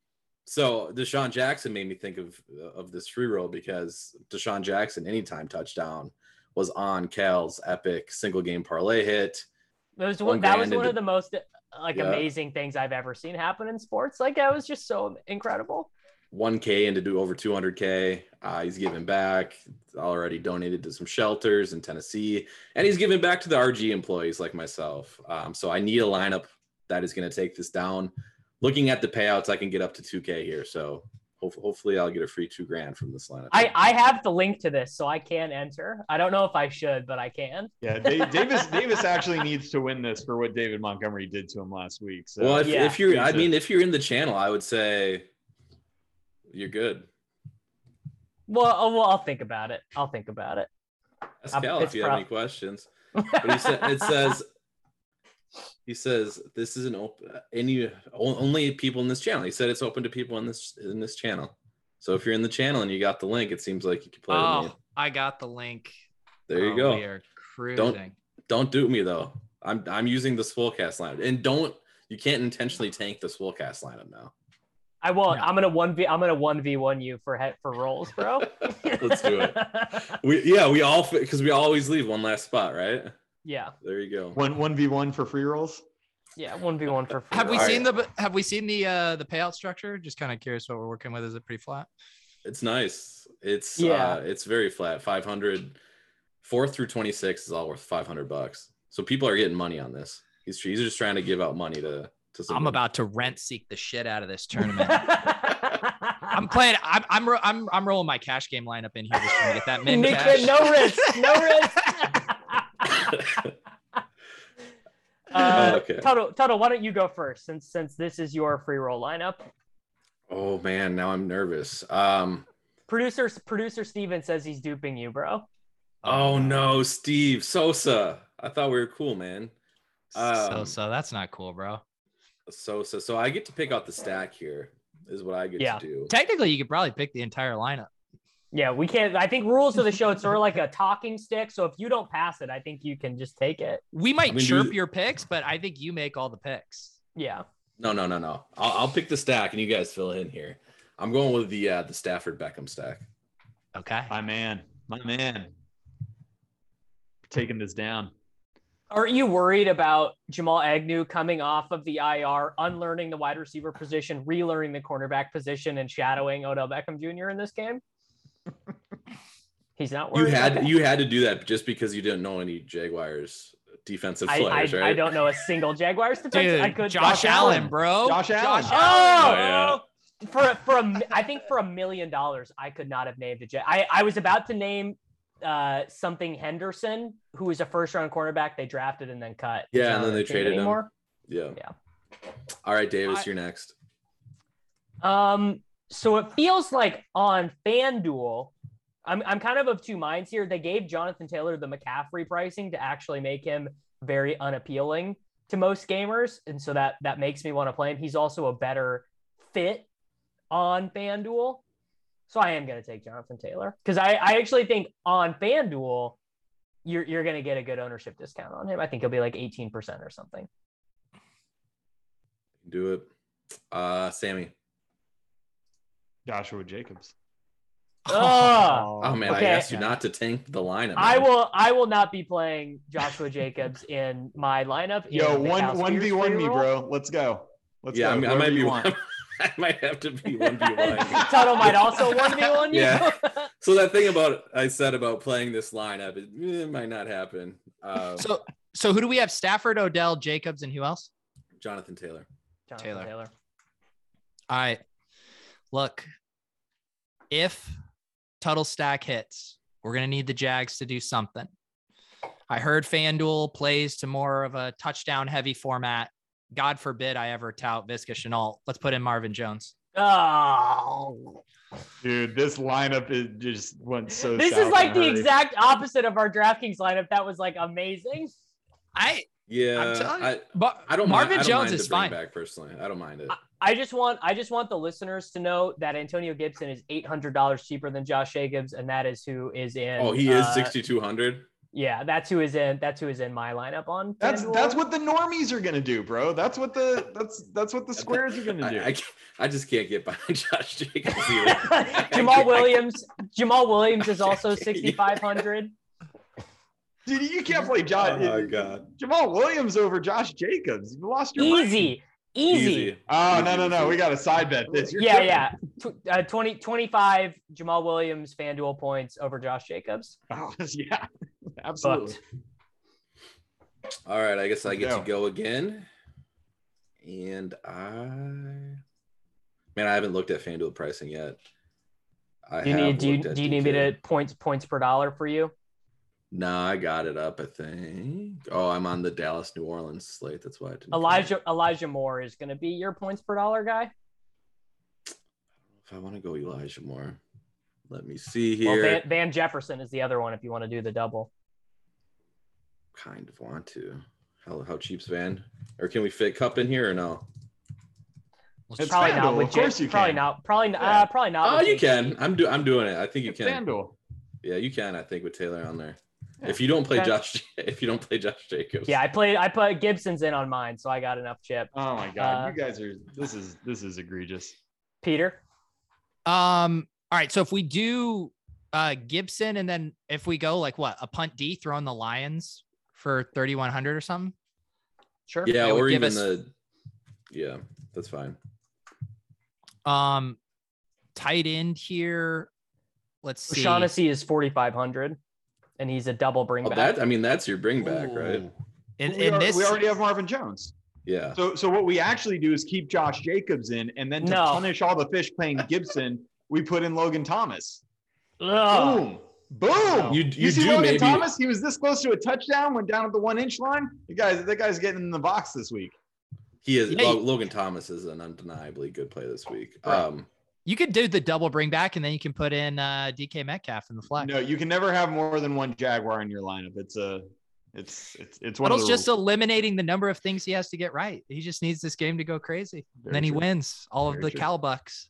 So Deshaun Jackson made me think of of this free roll because Deshaun Jackson anytime touchdown was on Cal's epic single game parlay hit. That was One one, that was grand one into- of the most like Yeah. amazing things I've ever seen happen in sports. Like that was just so incredible. one K and to do over two hundred K. Uh, he's giving back. Already donated to some shelters in Tennessee, and he's giving back to the R G employees like myself. Um, so I need a lineup that is going to take this down. Looking at the payouts, I can get up to two K here. So ho- hopefully I'll get a free two grand from this lineup. I, I have the link to this, so I can enter. I don't know if I should, but I can. Yeah, Da- Davis Davis actually needs to win this for what David Montgomery did to him last week. So well, if, Yeah. if you're, I He's a- mean, if you're in the channel, I would say you're good. Well, oh, well, I'll think about it. I'll think about it. Ask Um, Cal if it's you have prob- any questions. But he said it says he says this isn't open any only people in this channel. He said it's open to people in this in this channel. So if you're in the channel and you got the link, it seems like you can play with me. Oh, I got the link. There you Oh, go. We are cruising. Don't dupe me though. I'm I'm using the Swolecast lineup, and don't you can't intentionally tank the Swolecast lineup now. I won't. No. I'm gonna one v. I'm gonna one v one you for head for rolls, bro. Let's do it. We yeah we all because we always leave one last spot, right? Yeah, There you go. one one v one for free rolls. yeah, one v one for. Free Have we rolls. seen the Have we seen the uh the payout structure? Just kind of curious what we're working with. Is it pretty flat? It's nice. It's Yeah. uh, it's very flat. five hundred, fourth through twenty-six is all worth five hundred bucks. So people are getting money on this. He's he's just trying to give out money to to. Some I'm about to rent seek the shit out of this tournament. I'm playing. I'm I'm ro- I'm I'm rolling my cash game lineup in here just trying to get that min Nick, cash. no risk, no risk. uh, Okay. Toto, Toto, why don't you go first, since since this is your free roll lineup? Oh man, now I'm nervous. Um. Producer producer Steven says he's duping you, bro. Oh no, Steve Sosa. I thought we were cool, man. so Um, so that's not cool, bro. Sosa. So I get to pick out the stack here. Is what I get Yeah. to do. Technically, you could probably pick the entire lineup. Yeah, we can't. I think rules of the show, it's sort of like a talking stick. So if you don't pass it, I think you can just take it. We might I mean, chirp do- your picks, but I think you make all the picks. Yeah. No, no, no, no. I'll, I'll pick the stack, and you guys fill in here. I'm going with the uh, the Stafford Beckham stack. Okay. My man, my man, taking this down. Aren't you worried about Jamal Agnew coming off of the I R, unlearning the wide receiver position, relearning the cornerback position, and shadowing Odell Beckham Junior in this game? He's not You worried. had Okay. you had to do that just because you didn't know any Jaguars defensive I, players, I, right? I don't know a single Jaguars defense. Dude, I could Josh, Josh Allen, bro. Josh Allen. Oh, yeah. for for a, mi- I think for a million dollars, I could not have named a Jet. I I was about to name uh something Henderson, who was a first round cornerback they drafted and then cut. Yeah, He's and not then on they the team traded him. anymore. Yeah. Yeah. All right, Davis, I- you're next. Um, so it feels like on FanDuel, I'm I'm kind of of two minds here. They gave Jonathan Taylor the McCaffrey pricing to actually make him very unappealing to most gamers, and so that that makes me want to play him. He's also a better fit on FanDuel, so I am going to take Jonathan Taylor because I I actually think on FanDuel you're you're going to get a good ownership discount on him. I think he'll be like eighteen percent or something. Do it. Uh, Sammy. Joshua Jacobs. Oh. Oh man, Okay. I asked you not to tank the lineup. I man. will. I will not be playing Joshua Jacobs in my lineup. Yo, in the one Cal one v Spears one free me, roll. bro. Let's go. Let's Yeah, go. I, mean, I Whoever might you be want. one. I might have to be one v one. Toto might also one v one you. Yeah. So that thing about I said about playing this lineup, it, it might not happen. Uh, So so who do we have? Stafford, Odell, Jacobs, and who else? Jonathan Taylor. Jonathan Taylor. Taylor. All right. Look, if Tuttle stack hits, we're going to need the Jags to do something. I heard FanDuel plays to more of a touchdown heavy format. God forbid I ever tout Visca Chenault. Let's put in Marvin Jones. Oh, Dude, this lineup is just went so. this south is like in a the hurry. exact opposite of our DraftKings lineup. That was like amazing. I, Yeah, I'm telling you, I, but I don't Marvin mind, I don't Jones mind is the bring fine. back personally. I don't mind it. I just want. I just want the listeners to know that Antonio Gibson is eight hundred dollars cheaper than Josh Jacobs, and that is who is in. Oh, he is uh, sixty-two hundred. Yeah, that's who is in. That's who is in my lineup on. That's FanDuel. that's what the normies are gonna do, bro. That's what the that's that's what the squares are gonna do. I, I, I just can't get behind Josh Jacobs either. Jamal Williams. Jamal Williams is also sixty-five hundred. Dude, you can't play Josh. Oh my God. Jamal Williams over Josh Jacobs. You lost your Easy, easy. Easy. Oh no no no! We got to side bet this. You're yeah, tripping. yeah. Tw- uh, twenty, twenty-five Jamal Williams FanDuel points over Josh Jacobs. Oh yeah, absolutely. Booked. All right, I guess I get Go. to go again. And I, man, I haven't looked at FanDuel pricing yet. I Do you have need do you, looked at do you need me D K. to points points per dollar for you? No, I got it up. I think. Oh, I'm on the Dallas New Orleans slate. That's why I didn't. Elijah Elijah Moore is going to be your points per dollar guy. If I want to go Elijah Moore, let me see Well, here. Van, Van Jefferson is the other one if you want to do the double. Kind of want to. How how cheap's Van? Or can we fit Cup in here or no? It's Probably not FanDuel, with of course J- you probably can. not. Probably not. Yeah. Uh, probably not. Oh, with you J T. can. I'm do I'm doing it. I think you It's can. FanDuel. Yeah, you can. I think with Taylor on there. Yeah. If you don't play Okay. Josh, if you don't play Josh Jacobs. Yeah, I played. I put Gibson's in on mine, so I got enough chip. Oh my god, Uh, you guys are. This is this is egregious. Peter. Um. All right. So if we do uh Gibson, and then if we go like what a punt D, throw in the Lions for thirty-one hundred or something. Sure. Yeah, That would or give even us- the. Yeah, that's fine. Um, tight end here. Let's see. O'Shaughnessy is forty-five hundred, and he's a double bring Oh, back. that I mean, that's your bring back, right? Ooh. In, we, in are- this, we already have Marvin Jones. Yeah. So so what we actually do is keep Josh Jacobs in, and then to No. punish all the fish playing Gibson, we put in Logan Thomas. Ugh. Boom. Boom. You- You, you see do Logan maybe- Thomas? He was this close to a touchdown, went down at the one inch line. The guys, that guy's getting in the box this week. He is. Yeah, Lo- you- Logan Thomas is an undeniably good play this week. Right. Um, you could do the double bring back, and then you can put in uh D K Metcalf in the flex. No, you can never have more than one Jaguar in your lineup. It's a, it's it's it's one of Huddle's the just rules. eliminating the number of things he has to get right. He just needs this game to go crazy. Very then he true. wins all of Very the true. Cal Bucks.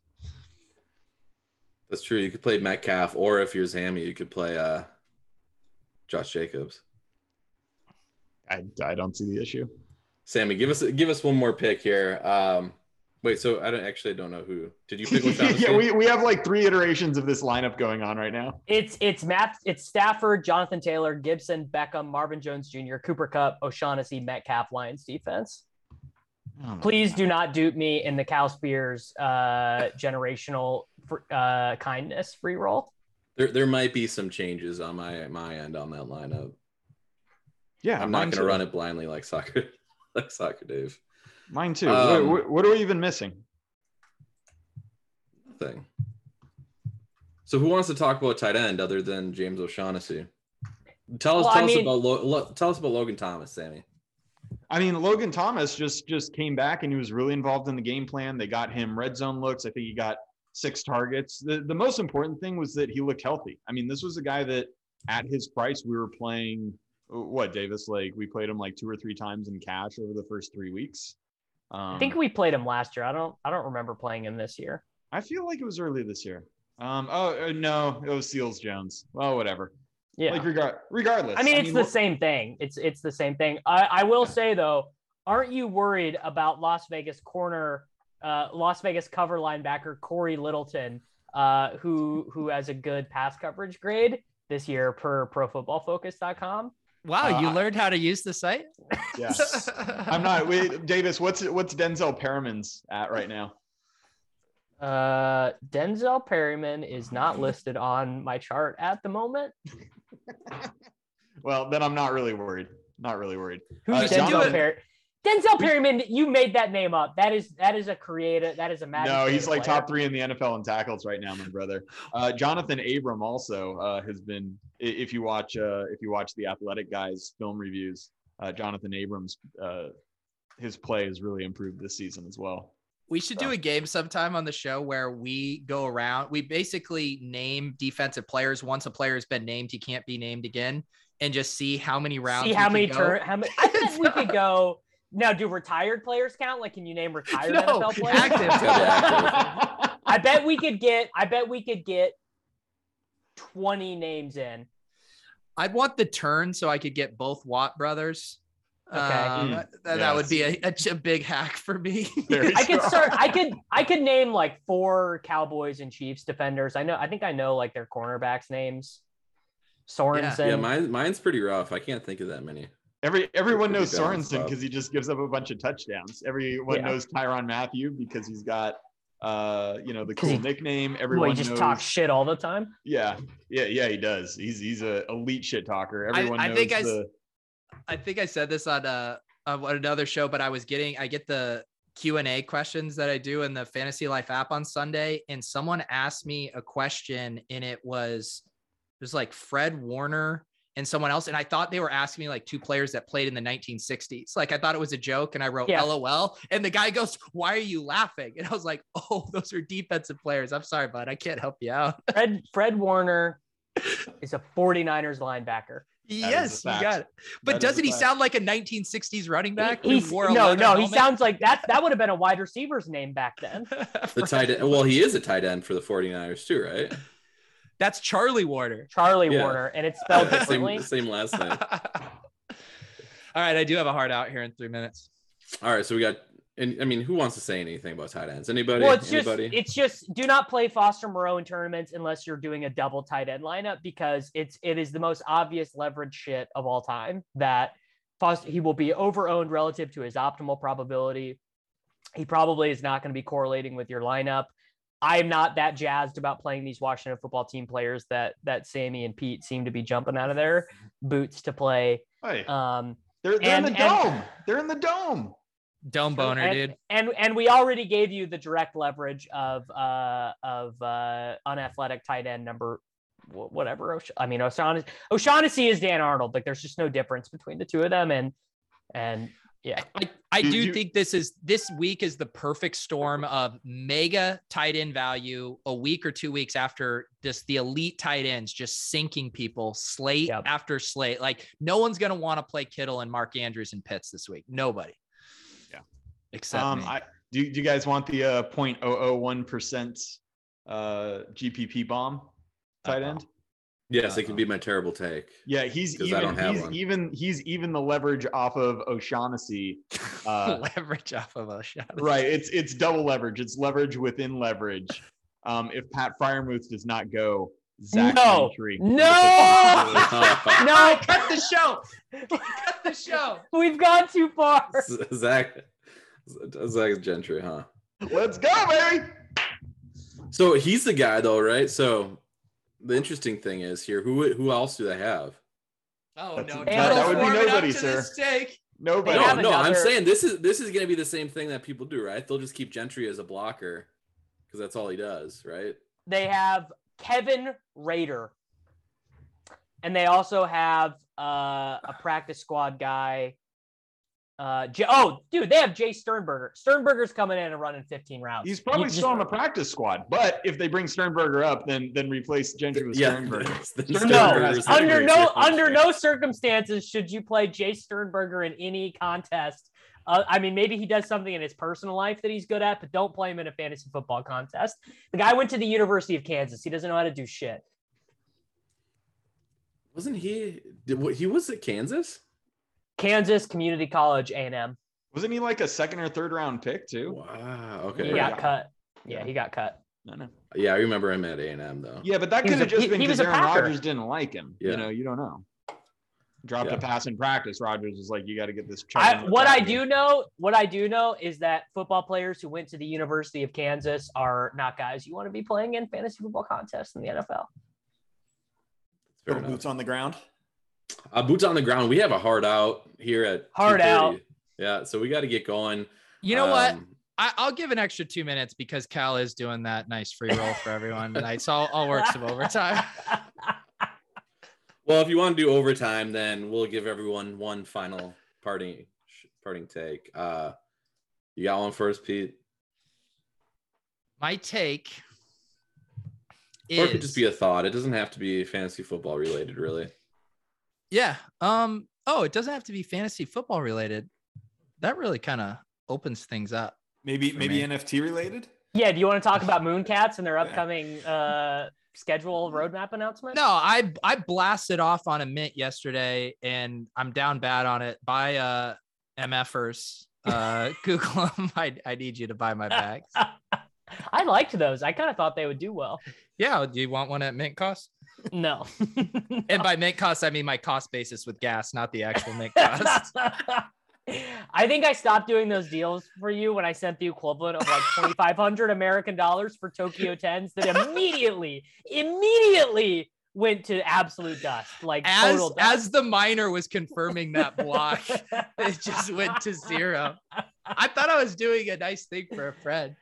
that's true. You could play Metcalf, or if you're Zammy, you could play uh, Josh Jacobs. I, I don't see the issue. Sammy, give us give us one more pick here. Um, wait, so I don't actually I don't know who. Did you pick O'Shaughnessy? yeah, we, we have like three iterations of this lineup going on right now. It's it's Matt. It's Stafford, Jonathan Taylor, Gibson, Beckham, Marvin Jones Junior, Cooper Kupp, O'Shaughnessy, Metcalf, Lions defense. Oh, Please do not dupe me in the Cal Spears uh, generational fr- uh, kindness free roll. There there might be some changes on my my end on that lineup. Yeah, I'm not mine going to too. run it blindly like soccer like soccer Dave. Mine too. Um, what, what, what are we even missing? Thing. So who wants to talk about tight end other than James O'Shaughnessy? Tell us Well, tell I us mean- about Lo, Lo, tell us about Logan Thomas, Sammy. I mean, Logan Thomas just just came back and he was really involved in the game plan. They got him red zone looks. I think he got six targets. The the most important thing was that he looked healthy. I mean, this was a guy that at his price we were playing what, Davis? Like we played him like two or three times in cash over the first three weeks. Um, I think we played him last year. I don't. I don't remember playing him this year. I feel like it was early this year. Um, oh uh, no, it was Seals Jones. Well, whatever. Yeah. Like regard regardless. I mean, it's the look- same thing. It's it's the same thing. I, I will say though, aren't you worried about Las Vegas corner, uh, Las Vegas cover linebacker Corey Littleton, uh, who who has a good pass coverage grade this year per pro football focus dot com? Wow, you Uh, learned how to use the site? Yeah. I'm not. Wait, Davis. What's what's Denzel Perriman's at right now? Uh, Denzel Perryman is not listed on my chart at the moment. Well, then I'm not really worried. Not really worried. Who's Uh, Denzel Jonathan- Perry? Denzel Perryman, you made that name up. That is that is a creative. That is a magic. No, he's creative like player. top three in the N F L in tackles right now, my brother. Uh, Jonathan Abram also uh, has been. i- If you watch, uh, if you watch the Athletic guys' film reviews, uh, Jonathan Abrams, uh, his play has really improved this season as well. We should do So- a game sometime on the show where we go around. We basically name defensive players. Once a player has been named, he can't be named again, and just see how many rounds. See we how could many go. turn. How many? I bet we could go. Now, do retired players count? Like, can you name retired No, N F L players? active. I bet we could get. I bet we could get twenty names in. I'd want the turn so I could get both Watt brothers. Okay. Um, Mm, that, that yes. would be a, a, a big hack for me. Very I could strong. start. I could. I could name like four Cowboys and Chiefs defenders. I know. I think I know like their cornerbacks' names. Sorensen. Yeah, mine mine's pretty rough. I can't think of that many. Every everyone Pretty knows balanced Sorensen up. because he just gives up a bunch of touchdowns. Everyone Yeah. knows Tyrann Mathieu because he's got uh you know the 'Cause cool he- nickname. Well, Everyone he just knows. talks shit all the time. Yeah, yeah, yeah. He does. He's he's a elite shit talker. Everyone I knows think I s- the. I think I said this on uh on another show, but I was getting I get the Q and A questions that I do in the Fantasy Life app on Sunday, and someone asked me a question, and it was it was like Fred Warner and someone else, and I thought they were asking me like two players that played in the nineteen sixties. Like I thought it was a joke, and I wrote Yeah. L O L, and the guy goes, "Why are you laughing?" And I was like, "Oh, those are defensive players. I'm sorry, bud. I can't help you out." Fred Fred Warner is a 49ers linebacker. Yes, you fact. got it. But That is a doesn't he fact. sound like a nineteen sixties running back? who He's, wore a no, leather no, he helmet? sounds like that. That would have been a wide receiver's name back then. The tight end. Well, he is a tight end for the 49ers too, right? That's Charlie Warner. Charlie Yeah. Warner, and it's spelled Yeah, differently. same, same last name. All right, I do have a hard out here in three minutes. All right, so we got. And I mean, who wants to say anything about tight ends? Anybody? Well, it's just Anybody? it's just do not play Foster Moreau in tournaments unless you're doing a double tight end lineup because it's it is the most obvious leverage shit of all time that Foster he will be over owned relative to his optimal probability. He probably is not going to be correlating with your lineup. I'm not that jazzed about playing these Washington football team players that that Sammy and Pete seem to be jumping out of their boots to play. Hey, Um, they're they're and- in the and- dome. They're in the dome. Dome boner, and, dude. And and we already gave you the direct leverage of uh of uh unathletic tight end number wh- whatever. O'Sh- I mean O'Shaughnessy O'Shaughnessy is Dan Arnold. Like there's just no difference between the two of them. And and yeah, I, I Did do you- think this is this week is the perfect storm of mega tight end value a week or two weeks after just the elite tight ends just sinking people slate Yep. after slate. Like no one's gonna want to play Kittle and Mark Andrews and Pitts this week. Nobody. Yeah. Except Um, me. I do. Do you guys want the uh zero point zero zero one percent uh G P P bomb tight Uh-oh. end? Yes, it could be my terrible take. Yeah, he's 'Cause I even don't have he's one. even he's even the leverage off of O'Shaughnessy. Uh, Leverage off of a shot. right. It's it's double leverage. It's leverage within leverage. Um, if Pat Fryermuth does not go, Zach No. Gentry. No! No, cut the show. Cut the show. we've gone too far. Zach, Zach Gentry, huh? Let's go, baby. So he's the guy, though, right? So the interesting thing is here, who who else do they have? Oh That's- no, that- Tuttle's that would be warming up nobody, to sir. this take. Nobody. They have No, no, I'm another- saying this is this is gonna be the same thing that people do, right? They'll just keep Gentry as a blocker because that's all he does, right? They have Kevin Rader. And they also have uh, a practice squad guy. Uh, J- oh, dude, they have Jay Sternberger. Sternberger's coming in and running fifteen rounds. He's probably You still just- on the practice squad, but if they bring Sternberger up, then then replace Gentry with Yeah. Sternberger. Then No, Sternberger's has the under great no difference under there. no circumstances should you play Jay Sternberger in any contest. Uh, I mean, maybe he does something in his personal life that he's good at, but don't play him in a fantasy football contest. The guy went to the University of Kansas. He doesn't know how to do shit. Wasn't he? Did, what, he was at Kansas. Kansas Community College, A and M. Wasn't he like a second or third round pick too? Wow. He Okay. Yeah. got cut. Yeah, he got cut. No, no. Yeah, I remember him at A and M though. Yeah, but that He could was have a- just he- been he was because a Aaron Packer. Rodgers didn't like him. Yeah. You know, you don't know. Dropped Yeah. a pass in practice. Rodgers was like, "You got to get this." I, child what I back." do know, what I do know is that football players who went to the University of Kansas are not guys you want to be playing in fantasy football contests in the N F L. Fair Couple enough. boots on the ground. Uh, boots on the ground. We have a hard out here at Hard two thirty. out. Yeah, so we got to get going. You know what? Um, I, I'll give an extra two minutes because Cal is doing that nice free roll for everyone tonight. So I'll, I'll work some overtime. Well, if you want to do overtime, then we'll give everyone one final parting parting take. Uh, you got one first, Pete? My take Or it could is just be a thought. It doesn't have to be fantasy football related, really. yeah. Um. Oh, it doesn't have to be fantasy football related. That really kind of opens things up. Maybe For maybe me. N F T related. Yeah, do you want to talk about Mooncats and their upcoming uh, schedule roadmap announcement? No, I I blasted off on a mint yesterday, and I'm down bad on it. Buy uh MFers. Uh, Google them. I I need you to buy my bags. I liked those. I kind of thought they would do well. Yeah, do you want one at mint cost? No. And by mint cost, I mean my cost basis with gas, not the actual mint cost. I think I stopped doing those deals for you when I sent the equivalent of like twenty-five hundred American dollars for Tokyo tens that immediately, immediately went to absolute dust. Like as, total dust. As the miner was confirming that block, it just went to zero. I thought I was doing a nice thing for a friend.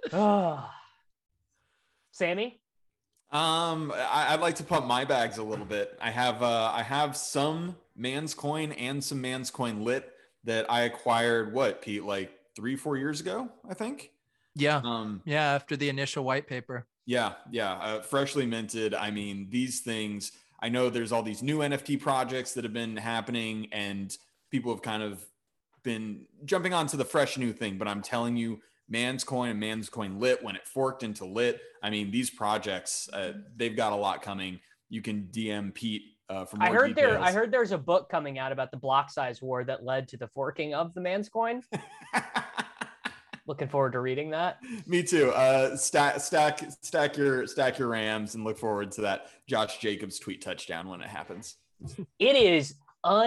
Sammy? Um, I, I'd like to pump my bags a little bit. I have uh, I have some Man's Coin and some Man's Coin Lit that I acquired. What, Pete? Like three, four years ago, I think. Yeah. Um. Yeah. After the initial white paper. Yeah. Yeah. Uh, freshly minted. I mean, these things. I know there's all these new N F T projects that have been happening, and people have kind of been jumping onto the fresh new thing. But I'm telling you, Man's Coin and Man's Coin Lit, when it forked into Lit, I mean, these projects, uh, they've got a lot coming. You can D M Pete uh, for more I heard details. there. I heard there's a book coming out about the block size war that led to the forking of the Man's Coin. Looking forward to reading that. Me too. Uh, stack, stack, stack your, stack your Rams, and look forward to that Josh Jacobs tweet touchdown when it happens. It is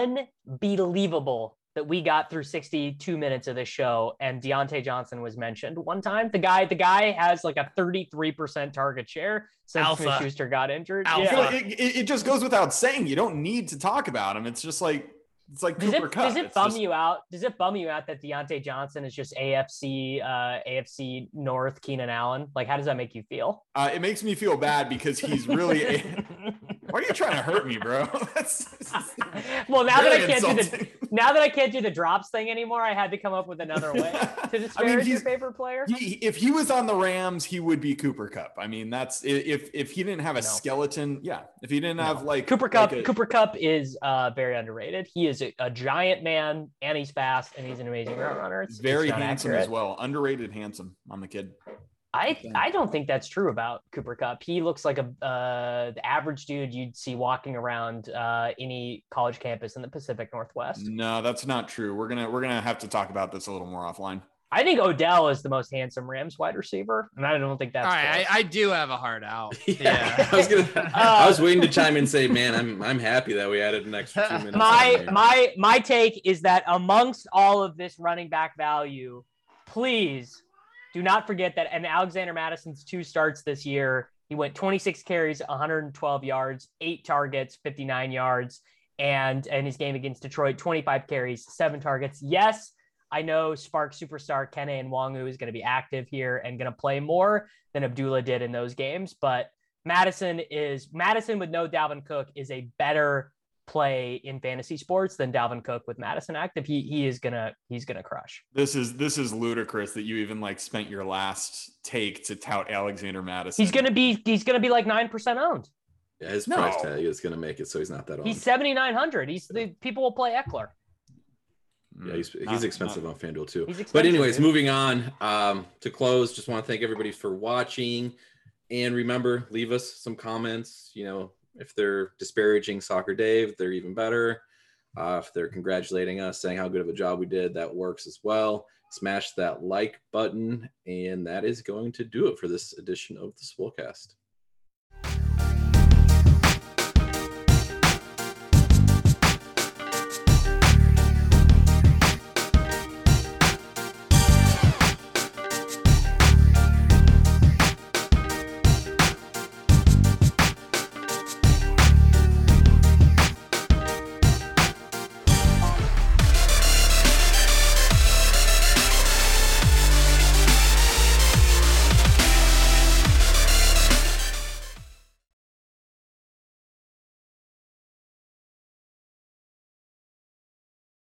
unbelievable that we got through sixty-two minutes of this show and Deontay Johnson was mentioned one time. The guy, the guy has like a thirty-three percent target share since Smith-Schuster got injured. Alpha. Yeah. It, it, it just goes without saying. You don't need to talk about him. It's just like, it's like Does Cooper it, Kupp. does it It's bum just- you out? Does it bum you out that Deontay Johnson is just A F C, uh, A F C North Keenan Allen? Like, how does that make you feel? Uh, it makes me feel bad because he's really. A- Why are you trying to hurt me, bro? That's, well, now that I very can't do the insulting. now that I can't do the drops thing anymore, I had to come up with another way to disparage I mean, your he's- favorite player. He, if he was on the Rams, he would be Cooper Kupp. I mean, that's if if he didn't have a No. skeleton, yeah. If he didn't No. have like Cooper Kupp, like a- Cooper Kupp is uh, very underrated. He is a, a giant man, and he's fast, and he's an amazing route runner. It's very it's not handsome accurate. as well, underrated handsome on the kid. I I don't think that's true about Cooper Kupp. He looks like a uh, the average dude you'd see walking around uh, any college campus in the Pacific Northwest. No, that's not true. We're gonna we're gonna have to talk about this a little more offline. I think Odell is the most handsome Rams wide receiver, and I don't think that's All right, close. I, I do have a heart out. Yeah, Yeah. I was gonna. I was waiting to chime in and say, man, I'm I'm happy that we added an extra two minutes. on my there. my my take is that amongst all of this running back value, please do not forget that in Alexander Madison's two starts this year, he went twenty-six carries, one hundred twelve yards, eight targets, fifty-nine yards, and in his game against Detroit, twenty-five carries, seven targets. Yes, I know Spark superstar Kene Nwangu is going to be active here and going to play more than Abdullah did in those games, but Madison is Madison with no Dalvin Cook is a better play in fantasy sports than Dalvin Cook with Madison active. He he is gonna he's gonna crush. This is this is ludicrous that you even like spent your last take to tout Alexander Madison. He's gonna be he's gonna be like nine percent owned. Yeah, his No. price tag is gonna make it so he's not that old. He's seventy-nine hundred. He's the people will play Eckler. Yeah, he's, he's Not- expensive on FanDuel too. He's expensive, But anyways, dude. moving on um, to close. Just want to thank everybody for watching, and remember, leave us some comments. You know, if they're disparaging Soccer Dave, they're even better. Uh, if they're congratulating us, saying how good of a job we did, that works as well. Smash that like button, and that is going to do it for this edition of the Swolecast.